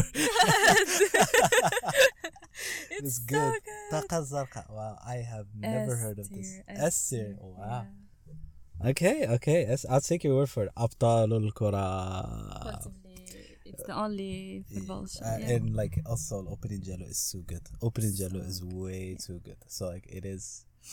It's good. طاقة الزرقاء. Wow, I have never heard of this. S tier. Wow. Okay, okay. I'll take your word for it. أبطال الكرة. It's the only football show. Uh, and like also opening jello is so good. Opening jello is way too good. So like it is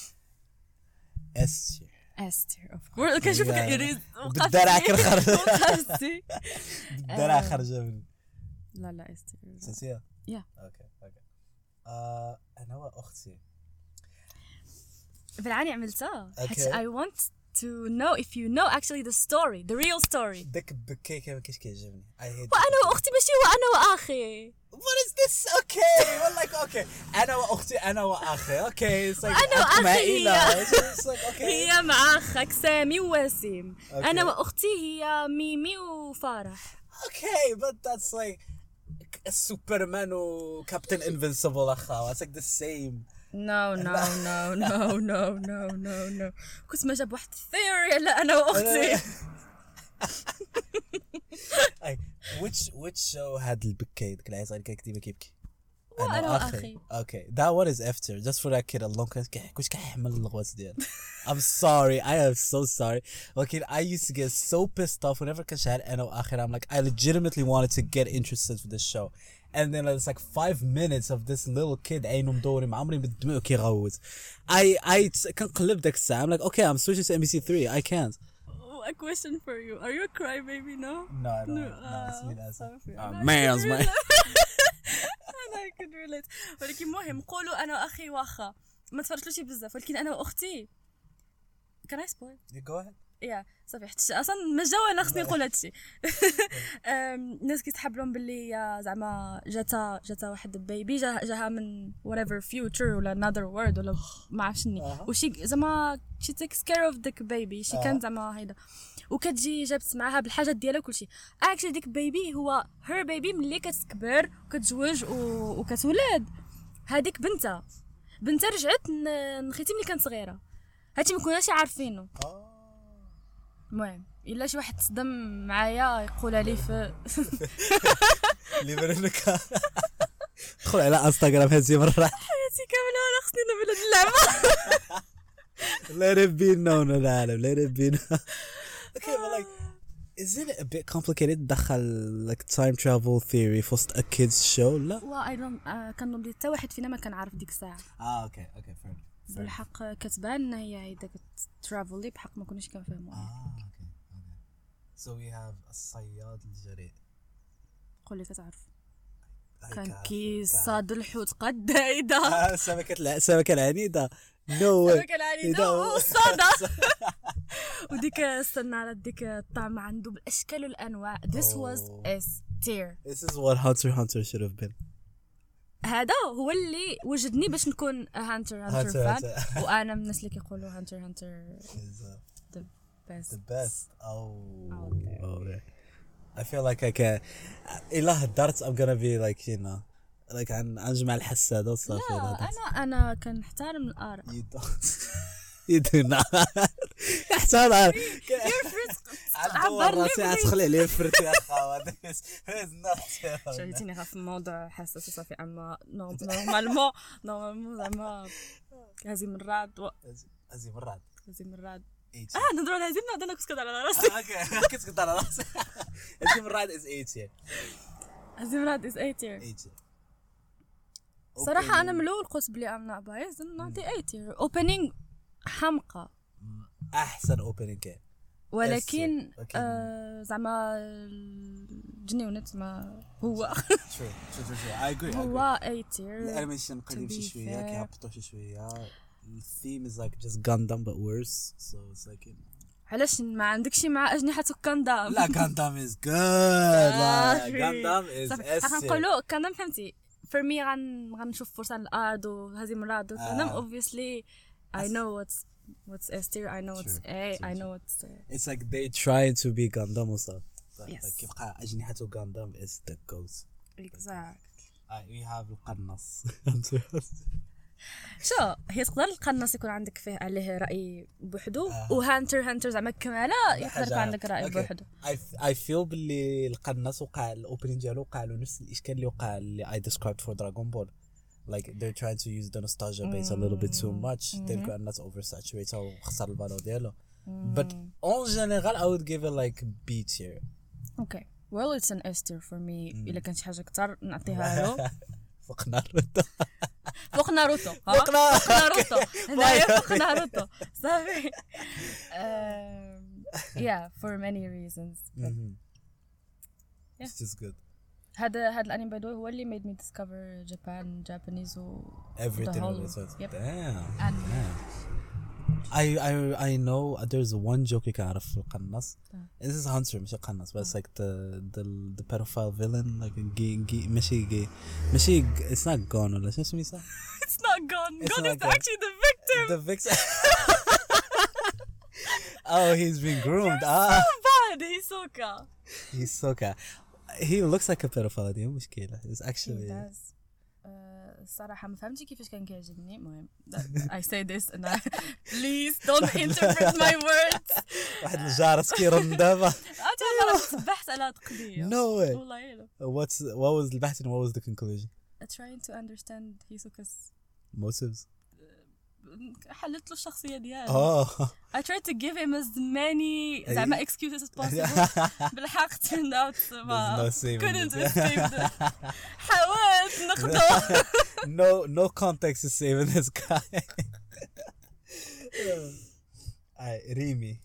S tier. S tier of course. كنشوفك إريد. بالدار آخر خرجة. بالدار آخر خرجة من. لا لا S tier. سنسية. Yeah. Okay okay. آه أنا وأختي. بالعاني عملتها. Okay. I want to know if you know actually the story, the real story. داك بكيكة ما كاينش كيعجبني. I hate. وأنا وأختي ماشي وأنا وأخي. What is this? Okay, well like okay. أنا وأختي أنا وأخي. Okay, it's like أنا وأخي هي. It's like okay. هي مع أخك سامي ووسيم. Okay. أنا وأختي هي ميمي وفارح. Okay, but that's like Superman و Captain Invincible أخا. It's like the same. No no no no no no no no. كنت ما جاب واحد theory على أنا وأختي. Like which which show had البكي ديك العيصة اللي كان ديما كيبكي؟ أنا وأخي. Okay, that one is F tier. Just for that kid alone كان كنت كيحمل الغواص ديالو. I'm sorry, I am so sorry. Okay, I used to get so pissed off whenever كان شغال أنا وأخي. I'm like I legitimately wanted to get interested in this show. And then it's like five minutes of this little kid عينه مدوري مع عمري بدمعه كيغوت. I I كنقلب داك الساعة. I'm like okay, I'm switching to M B C three. I can't. Oh, a question for you. Are you a crybaby now? No, I don't. No, no, it's me that's uh, man's man. أنا I could relate. ولكن مهم قولوا أنا وأخي وأخا ما تفرجلوش بزاف ولكن أنا وأختي. Can I spoil? You go ahead. يا صافي حتى اصلا ما جاو انا خصني نقول هادشي. الناس كيتحب لهم باللي يا زعما جاتا جاتا واحد بيبي جا جاها من whatever future ولا another world ولا ما عرفتش شني وشي زعما she takes care of داك بيبي شي كان زعما هيدا وكتجي جابت معاها بالحاجات ديالها كلشي. اكشلي ديك بيبي هو هير بيبي ملي كتكبر وكتزوج و... وكتولد هذيك بنتها بنتها رجعت نخيتي ملي كانت صغيره هادشي ما كناش عارفينه. المهم الا شي واحد تصدم معايا يقولها لي في اللي بالك دخل على انستغرام هذه مره حياتي كامله انا خصني نبل هاد اللعبه. let it be known العالم let it be known. okay but like isn't it a bit complicated تدخل like time travel theory في وسط a kids show لا وا اي دونت كنظن حتى واحد فينا ما كان عارف ديك الساعه. اه اوكي اوكي فهمت بالحق كتبان ان هي هيدا كترافلي بحق ما كناش كنفهموا. اه اوكي اوكي so we have الصياد الجريء. قول لي كتعرف كان كيصاد الحوت قد هيدا السمكه السمكه العنيده نو السمكه العنيده والصاده وديك استنى على ديك الطعم عنده بالاشكال والانواع. this was S tier. this is what Hunter x Hunter should have been. هذا هو اللي وجدني باش نكون هانتر هانتر فان وانا من الناس اللي كيقولوا هانتر هانتر the best the best oh okay I feel like I can إلا هدرت I'm gonna be like you know like عن عن جمع الحسادة وصافي. لا أنا أنا كنحترم الآراء. you don't you do not احترم عبر راسي تخلي عليه فرت يا خاوة شغلتيني في موضوع حساس وصافي أما نورمالمون نورمالمون زعما هزيم الرعد هزيم الرعد هزيم الرعد اه نضرب هزيم الرعد أنا كنت كنت على راسي اوكي كنت كنت على راسي هزيم الرعد is eight tier هزيم الرعد is eight tier صراحة أنا من الأول قلت بلي I'm not biased نعطي eight tier. opening حمقى احسن اوبننج كان ولكن آه زعما الجنيونت ما هو شو شو شو اي اجري هو eight tier. الانيميشن قديم شي شويه كيهبطوا شي شويه. الثيم is like just Gundam but worse so it's like علاش ما عندك شي مع أجنحة كاندام؟ لا كاندام is good كاندام is S tier. نقولوا كاندام فهمتي for me غن غنشوف فرصة الأرض وهزيم الرعد وكاندام obviously I know what's what's S tier. I know what's A. I know what's. Uh, it's like they trying to be Gundam or something. Yes. Like كيبقى أجنحته Gundam is the ghost. Exactly. Uh, we have القناص. شو هي تقدر القناص يكون عندك فيه عليه رأي بوحدو وهانتر هانتر زعما كمالا يقدر يكون عندك رأي بوحدو. I I feel باللي القناص وقع الأوبننج ديالو وقع له نفس الإشكال اللي وقع اللي I described for Dragon Ball. Like they're trying to use the nostalgia base mm. a little bit too much. Mm-hmm. They've got not oversaturated وخسر الفالو ديالو. But en general I would give it like B tier. Okay. Well it's an S tier for me. إلا كانت شي حاجة أكتر نعطيها له. فوق ناروتو. فوق ناروتو. فوق ناروتو. هنايا فوق ناروتو. صافي. Yeah, for many reasons. It's just good. هذا هذا الانمي باي هو اللي made me discover Japan Japanese و everything whole, yep. damn and yeah. I I I know there's one joke you can في القناص. This is Hunter مش قناص but it's like the the the pedophile villain like gay gay ماشي gay ماشي it's not gone ولا شو اسمه it's not gone it's gone is actually the victim the victim oh he's been groomed You're ah so bad Hisoka Hisoka he looks like a pedophile دي مشكلة it's actually he does الصراحة ما فهمتش كيفاش كان كيعجبني. المهم I say this and I please don't interpret my words. واحد الجارس كيرن دابا أنا بحث على هاد القضية no way والله إلا what's what was البحث and what was the conclusion trying to understand Hisoka's motives حلت له الشخصية ديالو. oh I tried to give him as many زعما excuses as possible. بالحق turned out ما couldn't escape the حاولت ناخده. no no context is saving this guy. I Rimi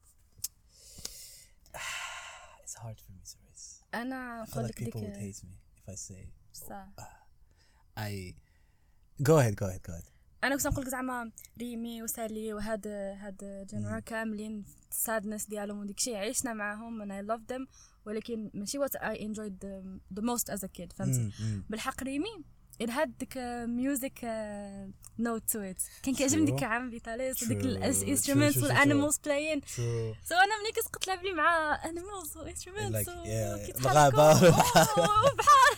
it's hard for me to raise. أنا I feel like people would hate me if I say صح. I go ahead go ahead go ahead انا كنت نقول لك زعما ريمي وسالي وهاد هاد جنرا كاملين السادنس ديالهم وديك الشيء عشنا معاهم and I love them ولكن ماشي what I enjoyed the, the most as a kid فهمتي بالحق ريمي it had ديك music uh, note to it كان كيعجبني ديك عام فيتاليس وديك الانسترومنتس والانيمالز بلاين سو انا ملي كنت تلعب لي مع انيمالز وانسترومنتس الغابه وبحال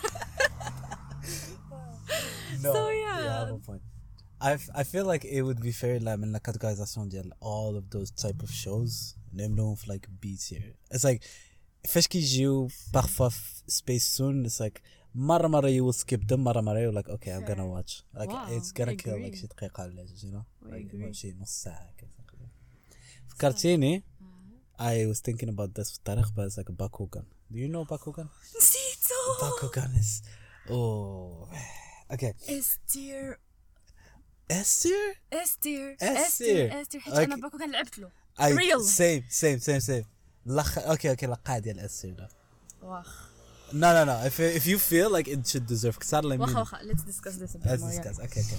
No, So, yeah. you have a point. I, f- I feel like it would be fair like من الكاتيجورايزاسيون ديال all of those type of shows نعملوهم في like B tier. It's like فاش كيجيو parfois في Space Soon it's like مرة مرة you will skip them مرة مرة you're like okay I'm gonna watch like Wow, it's gonna I kill agree. like شي دقيقة ولا you know I like agree. شي نص ساعة كذا فكرتيني I was thinking about this في الطريق but it's like Bakugan. Do you know Bakugan? نسيتو Bakugan is oh okay اس تير S tier اس تير S اس tier. تير اس تير حيت انا Okay. باكو كان لعبت له I Real. same same same same لخ اوكي اوكي لقاء ديال اس ده واخ no no no if if you feel like it should deserve كسر لي واخا واخا let's discuss this a bit let's more discuss okay okay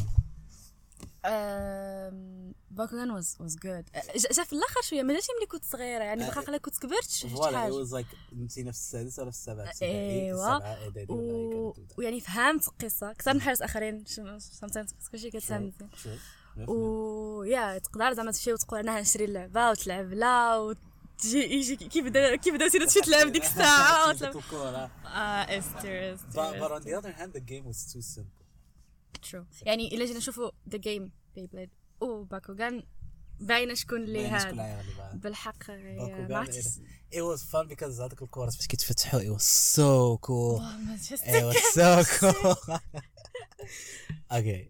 um باكوغان was was good جا جا في الاخر شويه ما جاتش ملي كنت صغيره يعني واخا خلا كنت كبرت شفت voilà it حاجه was like انتي نفس السادس ولا في السابع ايوا و... ويعني فهمت القصه اكثر من حاجات اخرين sometimes كلشي كتفهم مزيان و يا تقدر زعما تمشي وتقول انا غنشري اللعبه وتلعب لا وتجي يجي كي بدا كي بدا تمشي تلعب ديك الساعه وتلعب اه استر but but on the other hand the game was too simple ترو يعني الا جينا نشوفوا ذا جيم بي بلايد او باكوغان باينه شكون اللي هذا بالحق ما عرفتش it was fun because هذاك الكورس فاش كيتفتحوا it was so cool it was so cool okay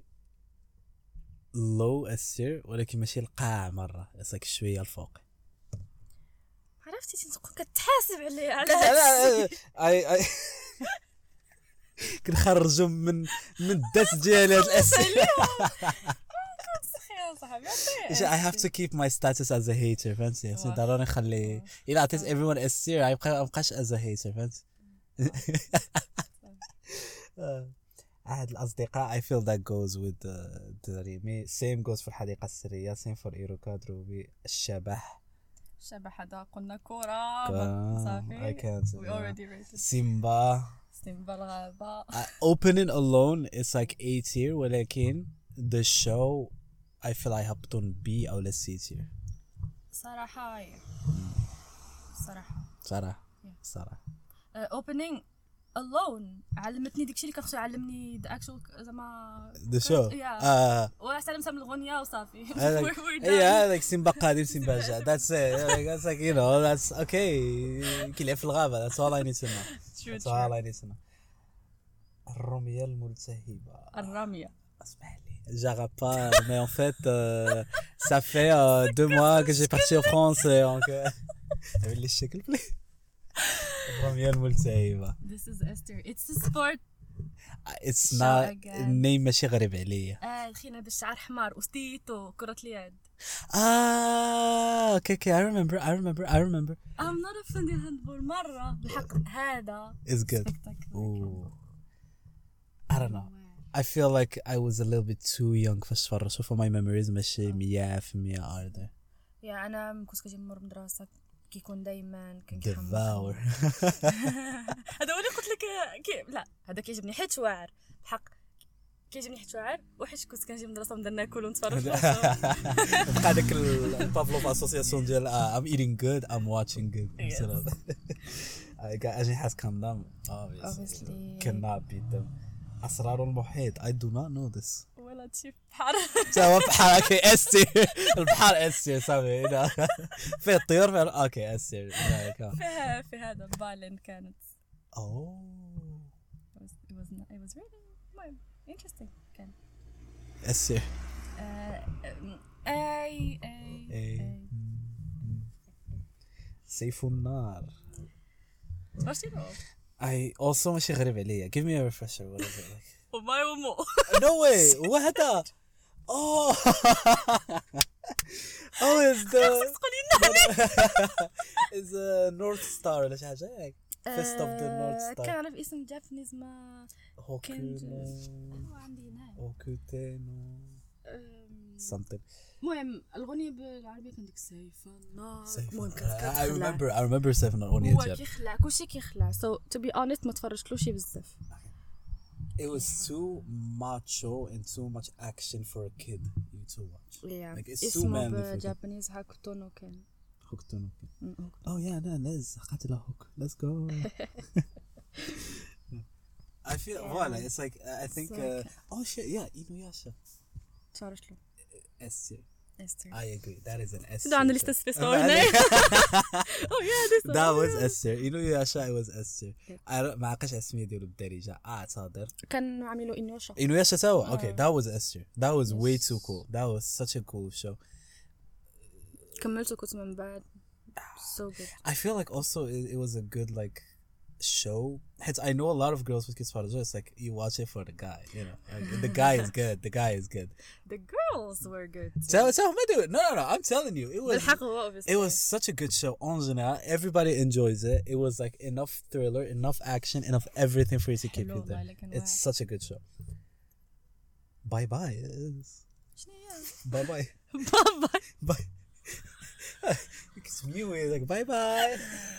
low اسير ولكن ماشي القاع مره يصك شويه الفوق عرفتي تنقول كتحاسب عليه على هذا اي اي كنخرجوا من من الدس ديالي هاد الاسئله صاحبي I have to keep my status as a hater فهمتي خصني ضروري نخلي الا عطيت everyone S tier غيبقى مابقاش as a hater فهمتي عهد الأصدقاء I feel that goes with the ريمي same goes في الحديقة السرية same for إيروكا دروبي الشبح الشبح هذا قلنا كورة صافي I can't we already rated سيمبا سيمبا الغابة opening alone it's like A tier ولكن the show I feel I هبطون B أو لا C tier صراحة صراحة صراحة صراحة opening alone علمتني داكشي اللي كان خصو يعلمني the actual زعما the show اه وسلام سام الغنية وصافي اي هذاك سيمبا قادم سيمبا جا that's it that's like you know that's okay كيلعب في الغابة that's all I need to know that's all I need to know الرمية الملتهبة الرمية اسمح لي j'arrive pas mais en fait euh, ça fait euh, deux mois que j'ai parti en France donc عمل لي الشكل بلي الرمية الملتهبة this is Esther it's a sport it's not name ماشي غريب عليا اه الخينا بالشعر حمار وستيتو كرة اليد اه اوكي اوكي I remember I remember I remember I'm not a fan ديال الهاندبول مرة بالحق هذا it's good ooh I don't know I feel like I was a little bit too young فاش تفرجت for my memories ماشي مية في المية are there يا انا كنت كنجي من المدرسة كيكون دايما كان devour هذا هو اللي قلت لك كي لا هذا كيعجبني حيت واعر بحق كيعجبني حيت واعر وحيت كنت كنجي من المدرسه ونبدا ناكل ونتفرج بقى داك البافلوف اسوسياسيون ديال I'm eating good I'm watching good I got أجنحة كندام obviously cannot beat them أسرار المحيط I do not know this ولا تشي بحر سوا بحر اوكي استي البحر استي صافي هنا فيه الطيور فيه اوكي استي فيها في هذا بالين كانت اوه it was not, it was really interesting كان استي اي اي سيف النار واش شنو I also ماشي غريب عليا give me a refresher what is it like وما يومو no way وهذا oh oh is the is a North Star ولا شي حاجه ياك Fist of the North Star كان عارف اسم جابانيز ما هوكوتينو عندي هنا هوكوتينو something. المهم الاغنيه بالعربيه كان ديك سيف النار Safe. المهم I كانت remember I remember Safe الأغنية هو ديالها. كيخلع كلشي كيخلع so to be honest ما تفرجتلوش بزاف. It was too macho and too much action for a kid you to watch. yeah. Like it's too اسمه manly for a kid. بالجابانيز هاكوتو نو كان. Hooked on it. Oh yeah, no, let's قاتل hook. Let's go. I feel Yeah. voilà, it's like uh, I think So, uh, okay. oh shit, yeah, Inuyasha. تفرجتلو S tier. استر I agree. That is an S tier. كده عندنا لسته show. سبيسيال هنا. oh yeah this That one. was S tier. Inuyasha it was S tier. Yep. I don't ما عقش اسمي ديالو بالدارجة. اه تصادر. كان عاملوا انيوشا. Inuyasha توا. Okay, Ah. that was S tier. That was way Yes. too cool. That was such a cool show. كملته كنت من بعد so good. I feel like also it, it was a good like show. Hence, I know a lot of girls with kids father. It's like you watch it for the guy, you know. Like, the guy is good. The guy is good. The girls were good. So, so I'm gonna do it. No, no, no. I'm telling you, it was. بالحق هو obviously. It was such a good show. En general, everybody enjoys it. It was like enough thriller, enough action, enough everything for you to keep حلو you there. والله كان It's واعر. such a good show. Bye bye. شنو هي؟ Bye bye. بابا Bye. It's me way like bye bye.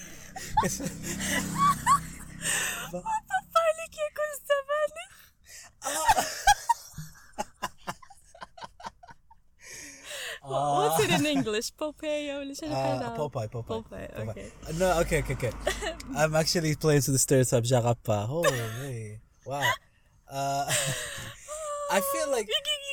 بابا لك ياكل السبانخ. What's it in English? Popeye ولا شنو Uh, هذا؟ Popeye, Popeye. Popeye, okay. No, okay, okay, okay. I'm actually playing to the stereotype Jarappa. Holy, wow. Uh, I feel like.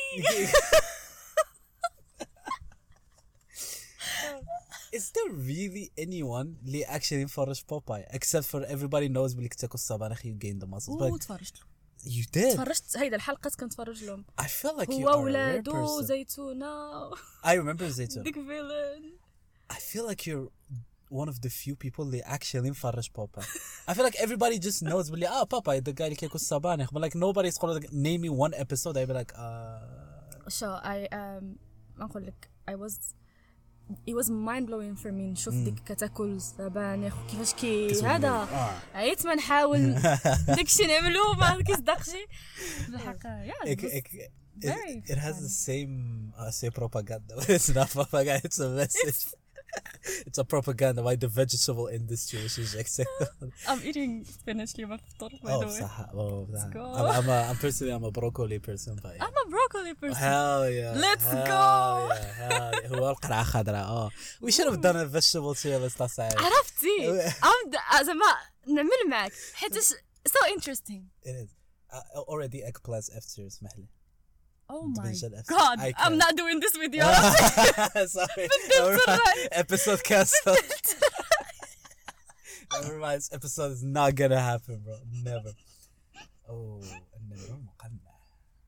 Is there really anyone اللي actually يفرج Popeye except for everybody knows بلي كتاكل الصبانخ you gain the muscles اوه but تفرجت له. you did. تفرجت هيدا الحلقات كنتفرج لهم. I feel like you هو are a rare ولادو person. زيتونة I remember Zaytun. ديك فيلن. I feel like you're one of the few people اللي actually يفرج Popeye. I feel like everybody just knows بلي ah Popeye the guy اللي كياكل الصبانخ but like nobody's called like name me one episode I'd be like uh So I um ما نقول لك I was it was mind blowing for me نشوف ديك كتاكل سبانخ وكيفاش كي هذا آه. عيت ما نحاول داكشي نعملو ما كيصدقش بالحق yeah It, it was it, it, very it has fun. the same uh, say propaganda but it's not propaganda it's a message it's a propaganda by the vegetable industry which is like I'm eating spinach اليوم في الفطور by oh the way. صح oh صح. go. I'm, I'm a I'm personally I'm a broccoli person but yeah. I'm a broccoli person. Hell yeah. Let's hell go. Yeah, hell yeah. هو القرعة خضراء. Oh, we should have done a vegetable tier list last time. عرفتي I'm the- زعما نعمل معك حيتاش so interesting. It is. Uh, already eggplants F tier اسمح لي. Oh my Division F. god I I'm can't. not doing this with you. Sorry. بدلت الرأي. Episode cancelled. Never mind. This episode is not gonna happen, bro. Never. Oh, النمر مقنع.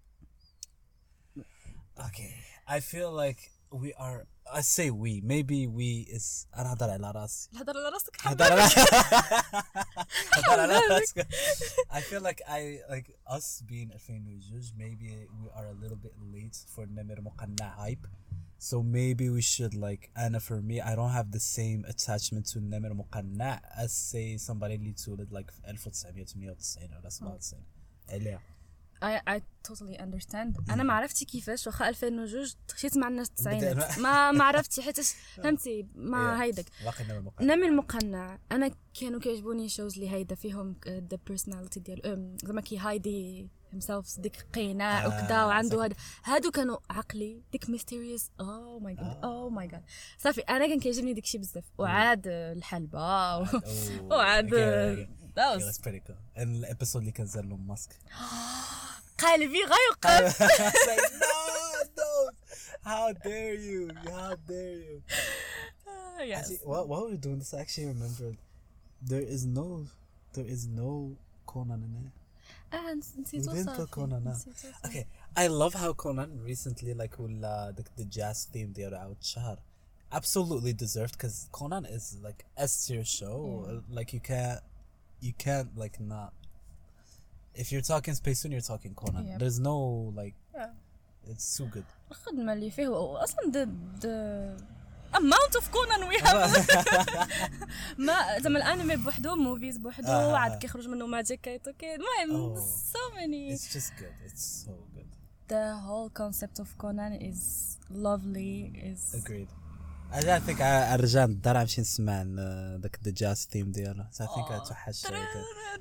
Okay. I feel like we are. I say we. Maybe we is. أنا هضر على راسي. الهضر على راسك هضر على هضر على راسك. I feel like I like us being ألفين وجوج. Maybe we are a little bit late for النمر مقنع hype. So maybe we should like Anna for me I don't have the same attachment to النمر مقنع as say somebody اللي تولد like في ألف وتسعمية وثمانية وتسعين ولا سبعة وتسعين. إليا. I I totally understand. انا ما عرفتي كيفاش واخا ألفين وجوج خشيت مع الناس التسعينات ما ما عرفتي حيتاش فهمتي ما هيداك باقي النمر مقنع. نمي المقنع انا كانوا كيعجبوني شوز اللي هيدا فيهم the personality ديال زعما كي هايدي himself ديك قيناع آه، وكذا وعنده صح. هذا هادو كانوا عقلي ديك mysterious oh my god oh my god صافي انا كان كيعجبني داكشي بزاف وعاد الحلبة و- Oh, وعاد okay, okay. that Yeah, was that's pretty cool. And الابيسود اللي كان زار لهم ماسك. قلبي غيوقف. Like, no, don't. How dare you? How dare you? Ah, yes. Actually, while, while we're doing this, I actually remembered there is no, there is no Conan in it. آه، نس- نسيتو نسيتو صافي كونان، آه. نسيتو صافي. Okay, I love how Conan recently, like, will uh, the, the jazz theme they are out شهر. Absolutely deserved because Conan is like S tier show. Yeah. Like you can't, you can't like not. If you're talking Space Tune, you're talking Conan. Yeah. There's no like, Yeah. it's so good. الخدمة اللي فيه هو أصلا the the amount of Conan we have ما زعما الأنمي بوحدو موفيز بوحدو آه. عاد كيخرج منه ماجيك كايتو كاين المهم Oh. so many It's just good. It's so good. the whole concept of Conan is lovely. Is agreed. I I think I رجع للدار نمشي نسمع داك the jazz theme ديالها. So I think I توحش هكا.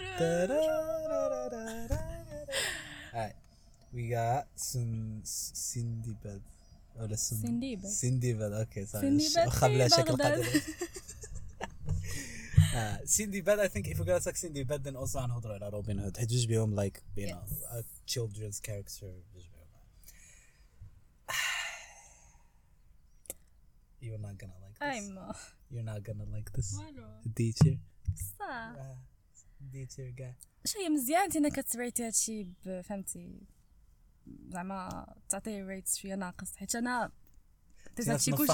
Alright, we got Sin Sindibad. ولا Sindibad. Sindibad. Okay, sorry. Sindibad خبلا في شكل بغداد. قدر. Sindibad, I think if we're gonna say Sindibad, then also نهضروا على Robin Hood. حيت جوج بيهم like you know a children's character. جوج بيهم. You're not gonna like this. I'm uh, You're not gonna like this. والو D tier. صح. D tier guy. شي مزيان انت انك تريتي هادشي فهمتي زعما تعطيه ريتس شويه ناقص حيت انا هادشي كلشي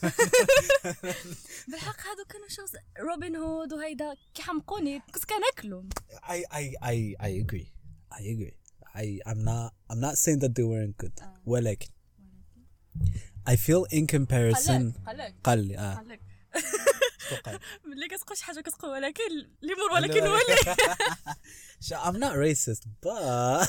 بالحق هادو كانوا شوز روبن هود وهيدا كيحمقوني كنت كناكلهم. I I I I agree. I agree. I I'm not I'm not saying that they weren't good. ولكن I feel in comparison قلق قل اه قلق ملي كتقول شي حاجه كتقول ولكن اللي مور ولكن ولي. So I'm not racist, but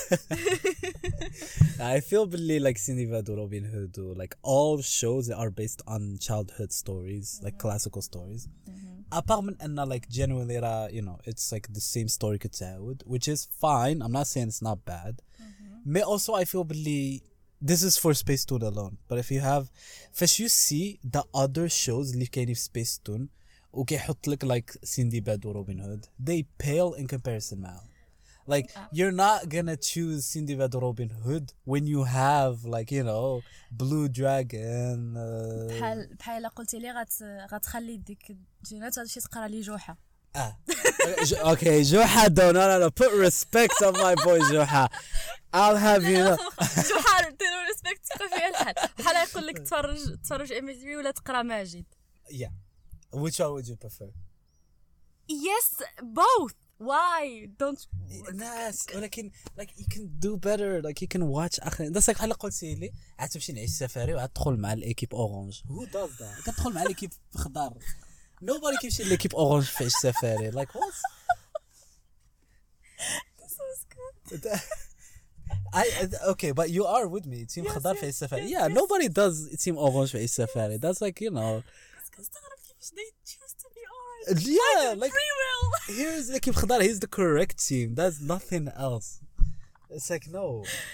I feel really like Sindibad or Robin Hood or like all shows that are based on childhood stories, like classical stories. Apart من أن like genuinely را, you know, it's like the same story كتعاود, which is fine. I'm not saying it's not bad. But also I feel really this is for Space Tune alone. But if you have فاش you see the other shows اللي كاينين في Space Tune وكيحط لك like Sindibad or Robin Hood, they pale in comparison معهم. Like you're not gonna choose Sindibad or Robin Hood when you have like you know Blue Dragon. بحال بحال قلتي لي غت غتخلي ديك جينات هادشي تقرا لي جوحه. Ah, okay, Joha, no, no, no, put respect on my boy Joha. I'll have you know. جوحه ديرو ريسبكت تبقى فيها الحال بحال يقول لك تفرج تفرج ام تي في ولا تقرا ماجد. Yeah, which one would you prefer? Yes, both. Why don't ناس ولكن like you can do better, like you can watch اخر that's like بحال قلتي لي عاد تمشي نعيش سفاري وعاد تدخل مع الايكيب اورانج. Who does that? كتدخل مع الايكيب خضر. Nobody كيمشي للايكيب اورانج في عيش سفاري. Like what? This was good. I okay, but you are with me. Team خضر في عيش سفاري. Yeah, nobody does team orange في عيش سفاري. That's like you know. كنستغرب كيفاش they choose to be orange. Yeah, like Free will. here's الايكيب خضر. He's the correct team. There's nothing else. It's like no.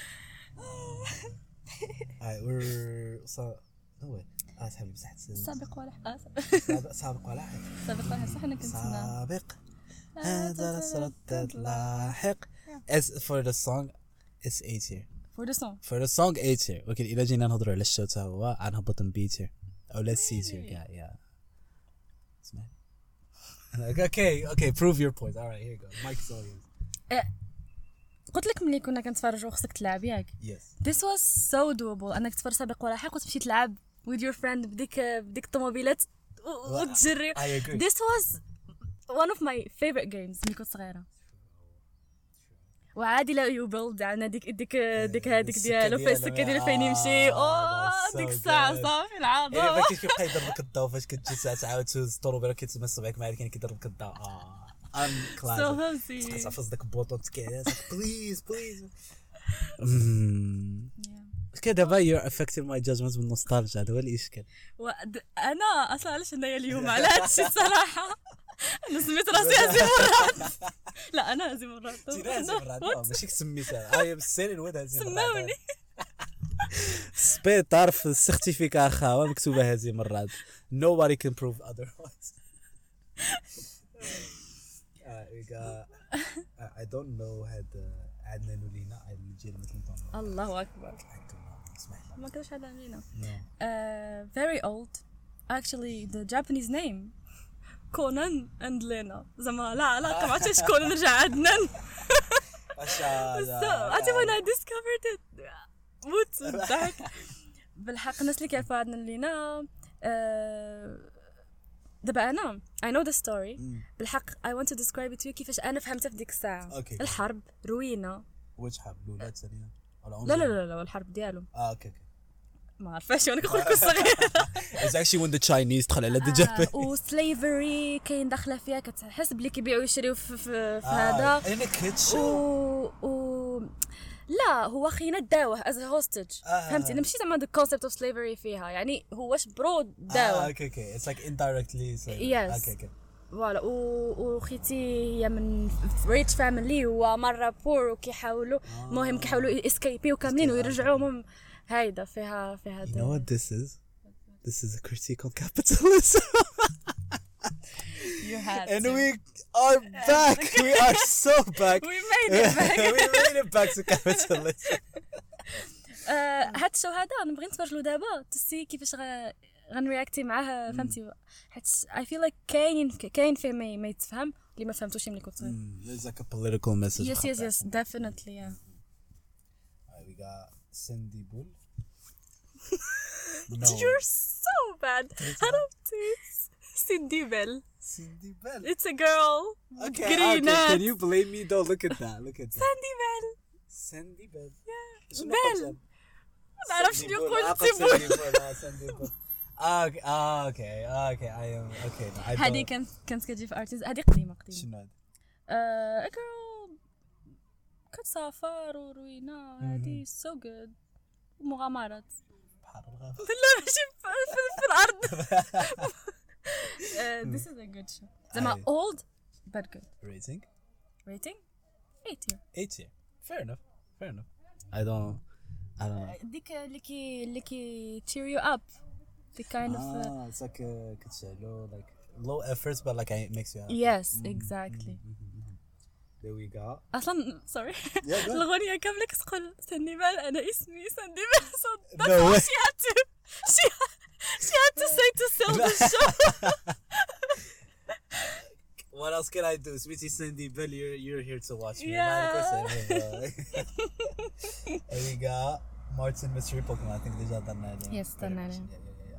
Alright, we're so no way. اه تحبي مسحت سابق ولا حق سابق سابق ولا حق سابق ولا حق صح انا كنت سابق هذا الصراط لاحق. As for the song it's A tier. for the song For the song A tier. ولكن إذا جينا نهضروا على الشو تا هو غنهبط من B tier أو لا C tier. Yeah, yeah. اسمعني. Okay, okay. Prove your point. All right, here you go. Mike's audience. قلت لك ملي كنا كنتفرجوا خصك تلعب ياك. Yes. This was so doable انك تفرج سابق ولا حق وتمشي تلعب with your friend بديك بديك الطوموبيلات وتجري. I agree. This was one of my favorite games ملي كنت صغيره. وعادي لا يوبل عندنا ديك ديك ديك هذيك ديالو في السكه ديال فين يمشي. اوه ديك الساعه صافي العظمه. إيه فاكر كيف يضربك الضو فاش كتجي ساعه تعاود تهز الطوموبيله كيتسمى صبعك معاك كاين كيضربك الضو. اه ام كلاس. So fancy. كتعفص داك البوطون تكير بليز بليز. كده دابا you're affecting my judgments بالنوستالجيا. هذا هو الاشكال. انا اصلا علاش هنايا اليوم على هذا الشيء الصراحه. انا سميت راسي هذه مرات. لا انا هذه مرات. هذه مرات ماشي سميتها. اي بالسير الواد هذه مرات. سماوني. سبيت تعرف السيرتيفيكا اخاوه مكتوبه هذه مرات. Nobody can prove otherwise. we got I don't know هاد عدنان ولينا الجيل مثل الله اكبر. ما كانش هذا لينا. Very old. Actually the Japanese name كونان and لينا زعما لا علاقه ما عرفتش كونان رجع عدنان. ما شاء الله. عرفتي when I discovered it موت الضحك. بالحق الناس اللي كيعرفوا عدنان لينا دابا انا I know the story. بالحق I want to describe it to you كيفاش انا فهمتها في ديك الساعه. okay. الحرب روينه. واش حرب الاولاد ثانيا لا لا لا لا الحرب ديالهم. اه اوكي اوكي ما عرفاش وانا كنقول لك صغير. It's actually when the Chinese دخل على the Japanese. و slavery كاين داخله فيها كتحس بلي كيبيعوا يشريو في, في, في هذا. انا كنت و و لا هو خينا داوه as a hostage آه. فهمتي انا ماشي زعما the concept of slavery فيها يعني هو واش برو داوه اه اوكي اوكي it's like indirectly so Yes. اوكي اوكي فوالا وخيتي هي من ريتش فاميلي ومره بور وكيحاولوا المهم كيحاولوا اسكيبيو كاملين ويرجعوا مم هايدا فيها فيها you know what this is this is a critique on capitalism you had and to. we are back we are so back we made it back we made it back to capitalism هاد الشو هذا نبغي نتفرج له دابا تسي كيفاش غ... غنرياكتي معاه فهمتي حيت I feel like كاين كاين فيه ما, ما يتفهم اللي ما فهمتوش ملي كنت صغير. there's like a political message yes yes yes definitely yeah we got Cindy Bull no you're so bad عرفتي Cindy Bell Cindy Bell it's a girl okay, green okay. Can you blame me though look at that look at that Cindy Bell Cindy Bell yeah Bell ما نعرفش شنو يقول Cindy Bull اوكي اوكي اوكي اي ام اوكي هذه كانت كانت كتجي في ارتيز هذه قديمه قديمه شنو هذا ا جيرل كتسافر وروينه هذه سو جود مغامرات بحر الغابه لا ماشي في, في الارض this is a good show زعما old but good rating rating eight year eight year fair enough fair enough I don't I don't know ديك اللي كي اللي كي cheer you up the kind of uh, ah it's like a كتشعلو like low efforts but like it makes you happy yes exactly there we go اصلا sorry yeah, الاغنيه كامله كتقول سنديبال انا اسمي سنديبال so that's No how way. she had to she she had to say to sell the show what else can I do sweetie Cindy Bell you're you're here to watch me Yeah. there we go Martin Mystery Pokemon I think déjà done that Yes, done that, yeah. yeah yeah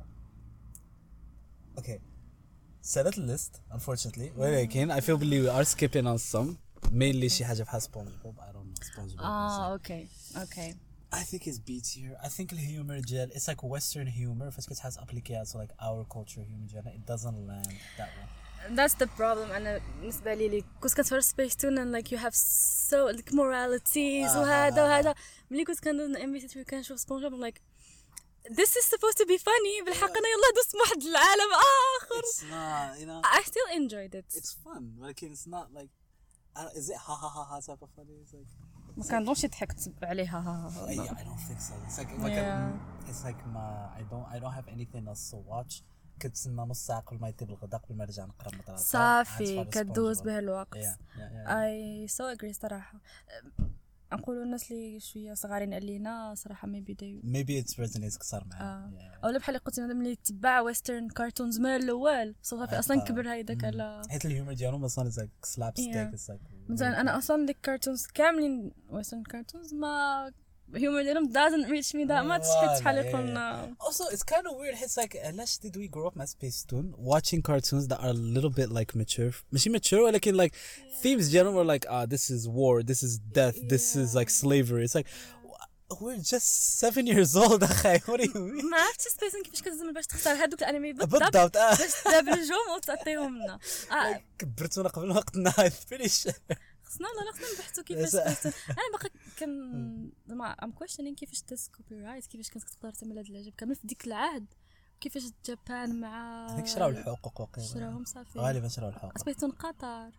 yeah okay set a list unfortunately ولكن I feel believe we are skipping on some mainly شي حاجة بحال SpongeBob I don't know SpongeBob ah okay okay I think it's B tier I think الهيومر ديال it's like western humor فاش كتحس appliqué so like our culture humor ديالنا it doesn't land that way that's the problem أنا بالنسبة لي لي كنت كنتفرج سبيس تون and like you have so like moralities آه. وهذا وهذا ملي كنت كندوز ام بي ثلاثة كنشوف سبونج بوب I'm like this is supposed to be funny بالحق أنا يلا دوست واحد العالم آخر it's not you know I still enjoyed it it's fun ولكن it's not like uh, is it ha ha ha ha type of funny it's like ما كنظنش ضحكت عليها ها ها yeah I don't think so it's like like Yeah. a, it's like ما I don't I don't have anything else to watch كنتسنى نص ساعة قبل ما يطيب الغداء قبل ما نرجع نقرا المدرسة صافي كدوز به الوقت yeah yeah yeah I so agree صراحة نقولوا الناس اللي شويه صغارين علينا صراحه ما بيداو maybe it's resonates كثر معاه آه. اولا بحال اللي قلت انا ملي تبع ويسترن كارتونز من الاول صافي اصلا كبر هيداك على حيت الهيومر ديالهم اصلا زي سلاب ستيك it's like مثلا انا اصلا ديك كارتونز كاملين ويسترن كارتونز ما humor ديالهم doesn't reach me that much حيت شحال قلنا also it's kind of weird it's like علاش did we grow up مع Space Tune watching cartoons that are a little bit like mature ماشي mature ولكن like yeah. themes general were like ah this is war this is death yeah. this is like slavery it's like we're just seven years old اخي what do you mean ما عرفتش سبيس كيفاش كتزمل باش تختار هذوك الانمي بالضبط بالضبط باش تدبلجهم وتعطيهم لنا كبرتونا قبل وقتنا it's pretty خصنا ولا خصنا نبحثوا كيفاش انا باقي كن زعما ام كويشنين كيفاش داز كوبي رايت كيفاش كانت تقدر تعمل هذا العجب كامل في ديك العهد كيفاش جابان مع هذيك شراو الحقوق وقيلا شراوهم صافي غالبا شراو الحقوق سبيتون قطر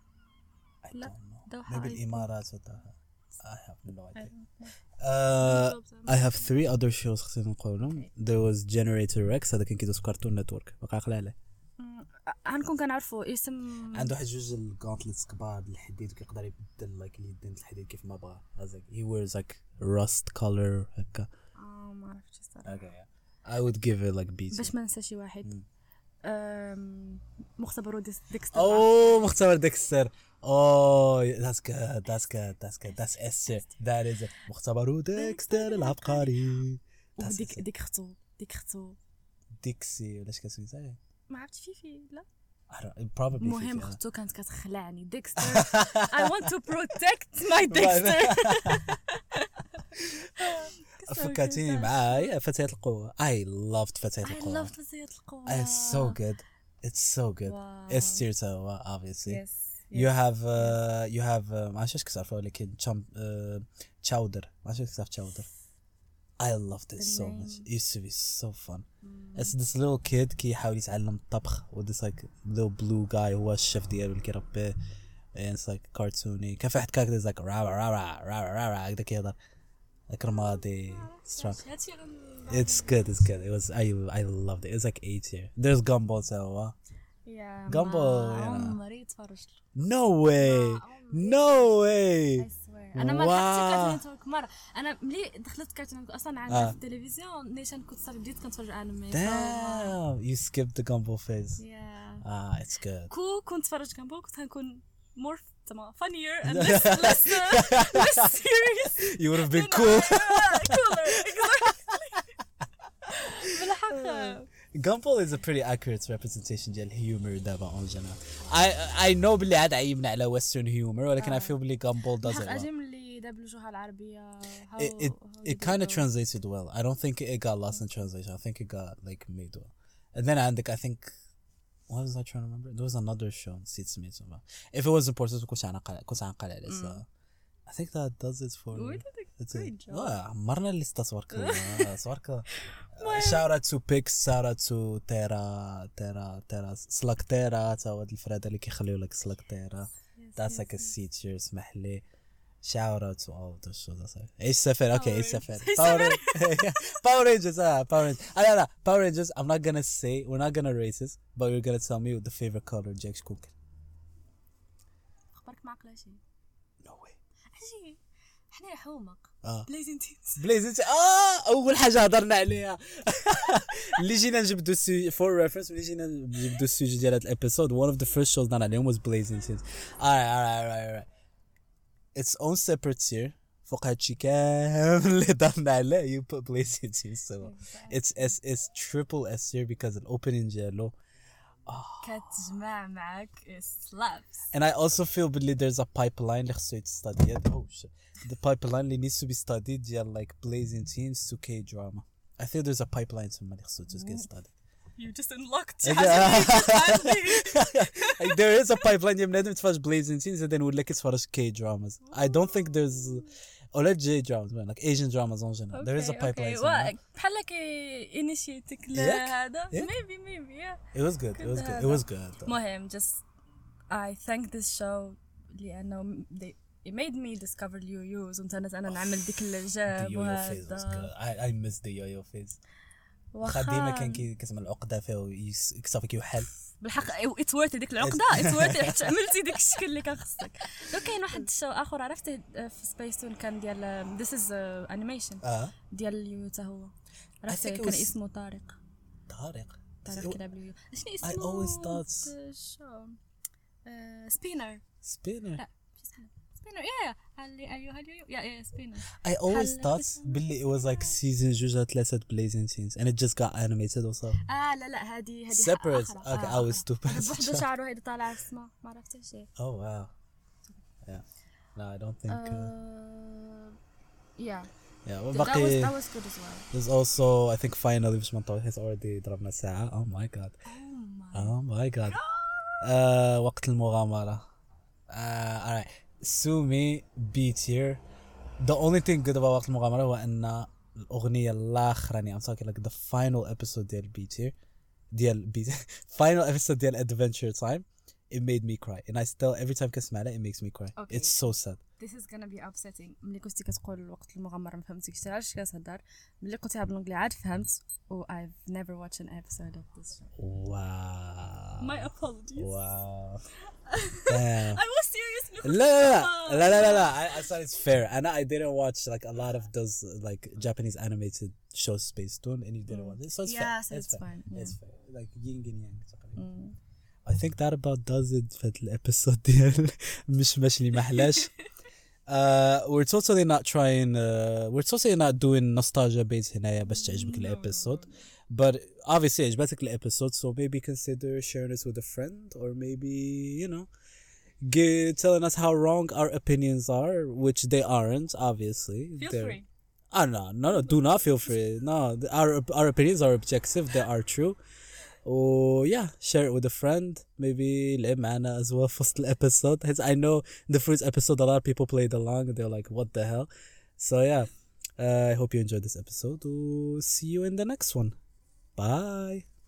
لا دوحه maybe الامارات ولا I have no idea uh, I have three other shows خصني نقولهم there was Generator Rex هذا كان كيدوز في كارتون نتورك باقي عاقل عليه غنكون كنعرفوا اسم عنده واحد جوج الجانتلتس كبار الحديد وكيقدر يبدل لايك اليدين الحديد كيف ما بغا هذاك he wears like rust color هكا اه ما عرفتش الصراحه okay I would give it like B باش ما ننسى شي واحد امم مختبر ديكستر اوه مختبر ديكستر اوه that's good that's good that's good that's S that is it مختبر ديكستر العبقري ديك ديك اختو ديك اختو ديكسي ولا اش كتسمي صاحبي ما عرفتش فيفي لا probably مهم اختو كانت كتخلعني ديكستر I want to protect my Dexter فكرتيني معاي فتاة القوة I loved فتاة القوة I loved فتاة القوة it's so good it's so good wow. S tier so obviously yes you have uh, you have uh, ما عرفتش كيف تعرفوها ولكن chum uh, chowder ما عرفتش كيف تعرف chowder. I loved it so much. It used to be so fun. Mm. It's this little kid كي يحاول يتعلم الطبخ with this like little blue guy هو الشيف ديالو اللي كيربيه and it's like cartoony. كان في واحد كاركتر like را را را را را را هكذا كيهضر like رمادي strong. It's good, it's good. It was I I loved it. It was like A tier. There's Gumball so yeah Gumball عمري تفرجت no way no way I swear انا ما لحقتش كارتون نتورك مره انا ملي دخلت كارتون اصلا عندي في التلفزيون نيشان كنت صار بديت كنتفرج انمي damn you skipped the Gumball phase yeah ah it's good كو كنت تفرج Gumball كنت هنكون more تمام funnier and less less uh, less serious you would have been cool cooler بالحق Gumball is a pretty accurate representation ديال humor دابا en general. I I know بلي عاد عيبنا على western humor ولكن I feel بلي Gumball does it well. أجمل اللي دبلجوها العربية. It it, it kind of translated well. I don't think it got lost in translation. I think it got like made well. And then عندك I think what was I trying to remember? There was another show نسيت سميتو. If it was important كنت عنقل كنت عنقل عليه. So I think that does it for. We did a great job. عمرنا الليستا صورك صورك. Shout out to Pix, shout out to Terra, Terra, Terra, Slugterra. تا هاد الفراد اللي كيخليو لك Slugterra. That's like a C tier اسمح لي. Shout out to all of those shows. ايش سفر okay ايش سفر. Power Power Rangers ah Power Rangers. Ah لا لا Power Rangers. I'm not gonna say we're not gonna rate this, but you're gonna tell me the favorite color Jack Cook. أخبارك معقلة شيء. No way. أجي إحنا يا حومق. آه. بليزين تيمز. بليزين تيمز. آه أول حاجة هضرنا عليها. اللي جينا نجبدو السي for reference اللي جينا نجبدو السوجي ديال هاد الابيسود one of the first shows دارنا عليهم was Blazing Teens. alright alright alright alright. Its own separate tier. فوق هادشي كامل اللي دارنا عليه you put Blazing Teens so it's S it's triple S tier because the opening ديالو. كتجمع معك slaps. And I also feel بلي there's a pipeline اللي خصو يتستادي. Oh shit. The pipeline اللي needs to be studied ديال like Blazing Teens to K-drama. I think there's a pipeline تما اللي خصو just get studied. You just unlocked. Like, there is a pipeline يا بنادم تفرج Blazing Teens and then ولا كتفرج K-dramas. I don't think there's ولا J dramas like Asian dramas on general. There is a pipeline. Okay. بحال كي initiateك لهذا. Maybe maybe yeah. It was good. It was good. It was good. مهم just I thank this show لأنه they it made me discover اليويوز وانت أنا نعمل ديك الجاب وهذا. I I miss the yo-yo phase. خديمة كان كي كسمع العقدة فيه ويكسفك يوحل. بالحق it's worth ديك العقدة it's worth حيت عملتي ديك الشكل اللي كان خصك. لو كاين واحد الشو آخر عرفته في سبيس تون كان ديال this is uh, animation آه. ديال اليو تا هو عرفته كان اسمه طارق. طارق. طارق كلابليو. شنو اسمه؟ I always thought. شو سبينر. سبينر. لا Spinner, yeah, yeah, أيوه أيوه, yeah, yeah, Spinner. I always thought باللي it was like season جوج ثلاثة Blazing Teens and it just got animated also. آه لا لا هذه هذه separate. Okay, I was stupid. بوحدو شعره هيدا طالع في السما ما عرفتش شيء. Oh wow. Yeah. No, I don't think. Uh, yeah. Yeah. That was that was good as well. There's also I think finally باش ما نطول has already ضربنا ساعة. Oh my god. Oh my. Oh my god. Uh, وقت المغامرة. Uh, alright. سومي B tier. The only thing good about وقت المغامرة هو أن الأغنية الأخرانية I'm talking like the final episode ديال B tier ديال B final episode ديال Adventure Time it made me cry and I still every time كنسمع لها it makes me cry. Okay. It's so sad. This is gonna be upsetting. ملي كنتي كتقول وقت المغامرة ما فهمتيش علاش كتهضر ملي قلتيها بالانجلي عاد فهمت و I've never watched an episode of this show. Wow. My apologies. Wow. Damn. I was serious. لا لا لا لا لا I, I thought it's fair and I didn't watch like a lot of those like Japanese animated shows Space Tune and you didn't watch it so it's yeah, fair. so it's, it's fair. fine. Yeah. It's fair. Like yin and yang. Mm. I think that about does it في الابيسود ديال مشمش اللي ما حلاش. Uh, we're totally not trying uh, we're totally not doing nostalgia based هنايا باش تعجبك الابيسود but obviously عجبتك الابيسود so maybe consider sharing it with a friend or maybe you know G- telling us how wrong our opinions are which they aren't obviously. Feel They're, free. Oh no no no do not feel free no our our opinions are objective they are true و yeah share it with a friend maybe لعب معنا أزوا في وسط الابيسود حيت I know the first episode a lot of people played along and they're like what the hell so yeah uh, I hope you enjoyed this episode. We'll see you in the next one. Bye.